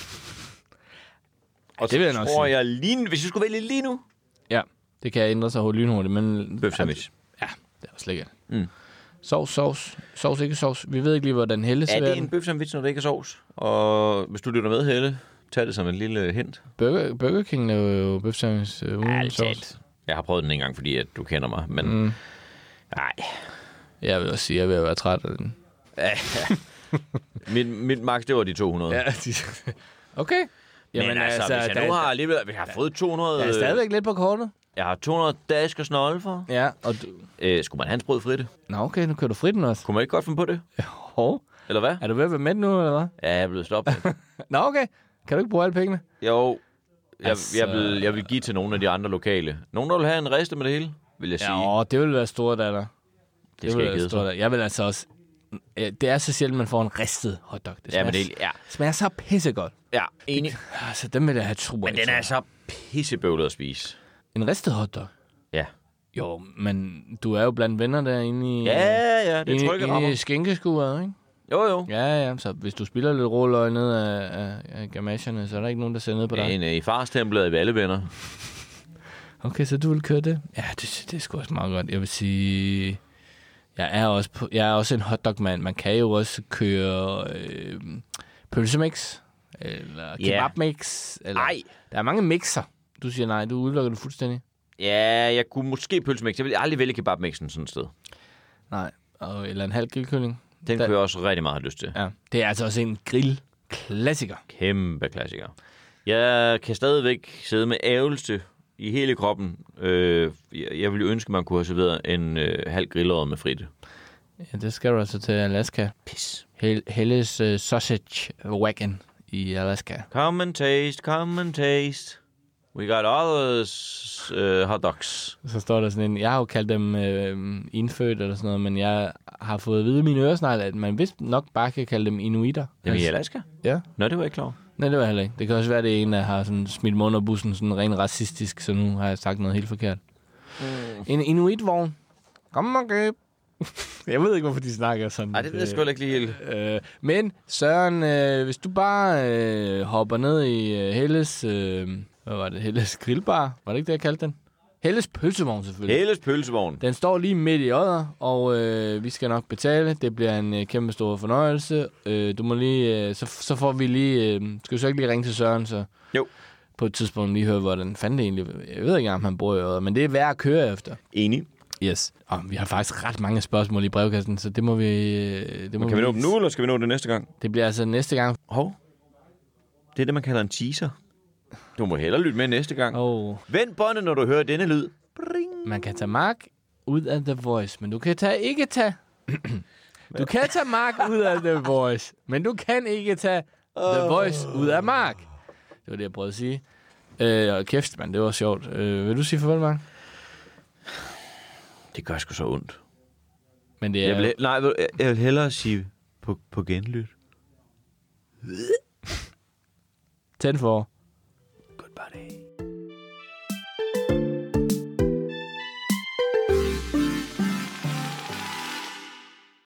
Og det vil jeg så nok tror sige. jeg lige, hvis jeg skulle vælge lige nu. Ja, det kan ændre sig hurtigt lynhurtigt, men bøf sandwich. Ja, det er også lækkert. Mm. Sovs, sovs, sovs ikke sovs. Vi ved ikke lige hvordan Helle ser. Er det en bøf sandwich, når det ikke er sovs? Og hvis du lytter med, Helle, tag det som en lille hint. Burger, Burger King er jo bøf sandwich uh, uden ja, sovs. Jeg har prøvet den en gang, fordi at du kender mig, men mm. nej. Jeg vil også sige, at jeg vil være træt af den. mit, mit max, det var de to hundrede. Ja, de... Okay. Jamen Men altså, altså hvis jeg der, nu har alligevel... Vi har fået to hundrede... Der er stadigvæk lidt på kortet. Jeg har to hundrede dask og snolde for. Ja, og du... Øh, skulle man have en sprød fritte? Nå, okay, nu kører du fritten også. Kunne man ikke godt finde på det? Jo. Eller hvad? Er du ved at være med nu, eller hvad? Ja, jeg er blevet stoppet. Nå, okay. Kan du ikke bruge alle pengene? Jo. Jeg, altså... jeg, vil, jeg vil give til nogle af de andre lokale. Nogen, der vil have en riste med det hele, vil jeg sige. Ja, åh, det vil være store datter. Det, det skal jeg give sig. Jeg vil altså også... Det er så sjældent, man får en ristet hotdog. Det smager, ja, men det ja. smager så pissegodt. Ja, enig. Altså, dem vil jeg have tro. Men den er så pissebøvlet at spise. En ristet hotdog? Ja. Jo, men du er jo blandt venner derinde i... Ja, ja, det er trykket rammer. I skænkeskuret, ikke? Jo, jo. Ja, ja, så hvis du spiller lidt råløg ned af, af, af gamagerne, så er der ikke nogen, der ser ned på dig. Ja, i farstemplet er vi alle venner. Okay, så du vil køre det? Ja, det, det er sgu også meget godt. Jeg vil sige... Jeg er også, på, jeg er også en hotdog-mand. Man kan jo også køre øh, pølsemix, eller kebabmix. Eller, nej. Der er mange mixer. Du siger nej, du udelukker det fuldstændig. Ja, jeg kunne måske pølsemix. Jeg vil aldrig vælge kebabmixen sådan et sted. Nej, og, eller en halv grillkylling. Den der, kunne jeg også rigtig meget have lyst til. Ja, det er altså også en grill-klassiker. Kæmpe klassiker. Jeg kan stadigvæk sidde med ævelse i hele kroppen. Øh, jeg ville ønske, man kunne have serveret en øh, halv grilleret med fritte. Ja, det skal du altså til Alaska. Pis. Hel- Helles uh, Sausage Wagon i Alaska. Come and taste, come and taste. We got others uh, hot dogs. Så står der sådan en... Jeg har jo kaldt dem øh, indfødt eller sådan noget, men jeg har fået at vide i mine øresnegle, at man vist nok bare kan kalde dem inuiter. Dem altså, i Alaska? Ja. Nå, det var jeg ikke klar. Nej, det var heller ikke. Det kan også være, det er en, der har sådan smidt mig under bussen, sådan rent racistisk, så nu har jeg sagt noget helt forkert. Mm. En inuitvogn. Kom og køb. Jeg ved ikke, hvorfor de snakker sådan. Nej, det ved jeg sgu ikke lige helt. Øh, men Søren, øh, hvis du bare øh, hopper ned i øh, Helles... Øh, hvad var det? Helles grillbar? Var det ikke det, jeg kaldte den? Helles pølsevogn, selvfølgelig. Helles pølsevogn. Den står lige midt i Odder, og øh, vi skal nok betale. Det bliver en øh, kæmpe stor fornøjelse. Øh, du må lige... Øh, så, så får vi lige... Øh, skal du så ikke lige ringe til Søren, så... Jo. På et tidspunkt lige høre, hvordan fanden det egentlig... Jeg ved ikke, om han bor i Odder, men det er værd at køre efter. Enig. Yes. Og vi har faktisk ret mange spørgsmål i brevkassen, så det må vi... Øh, det må kan vi nå dem nu, eller skal vi nå det næste gang? Det bliver altså næste gang. Hov. Det er det, man kalder en teaser. Du må hellere lytte med næste gang. Oh. Vend båndet, når du hører denne lyd. Bring. Man kan tage Mark ud af The Voice, men du kan tage, ikke tage... du kan tage Mark ud af The Voice, men du kan ikke tage The Voice ud af Mark. Det var det, jeg prøvede at sige. Øh, og kæft, man, det var sjovt. Øh, vil du sige farvel, Mark? Det gør sgu så ondt. Men det er... Jeg vil, nej, jeg vil, jeg vil hellere sige på, på genlyt. Tænd for. Goodbye.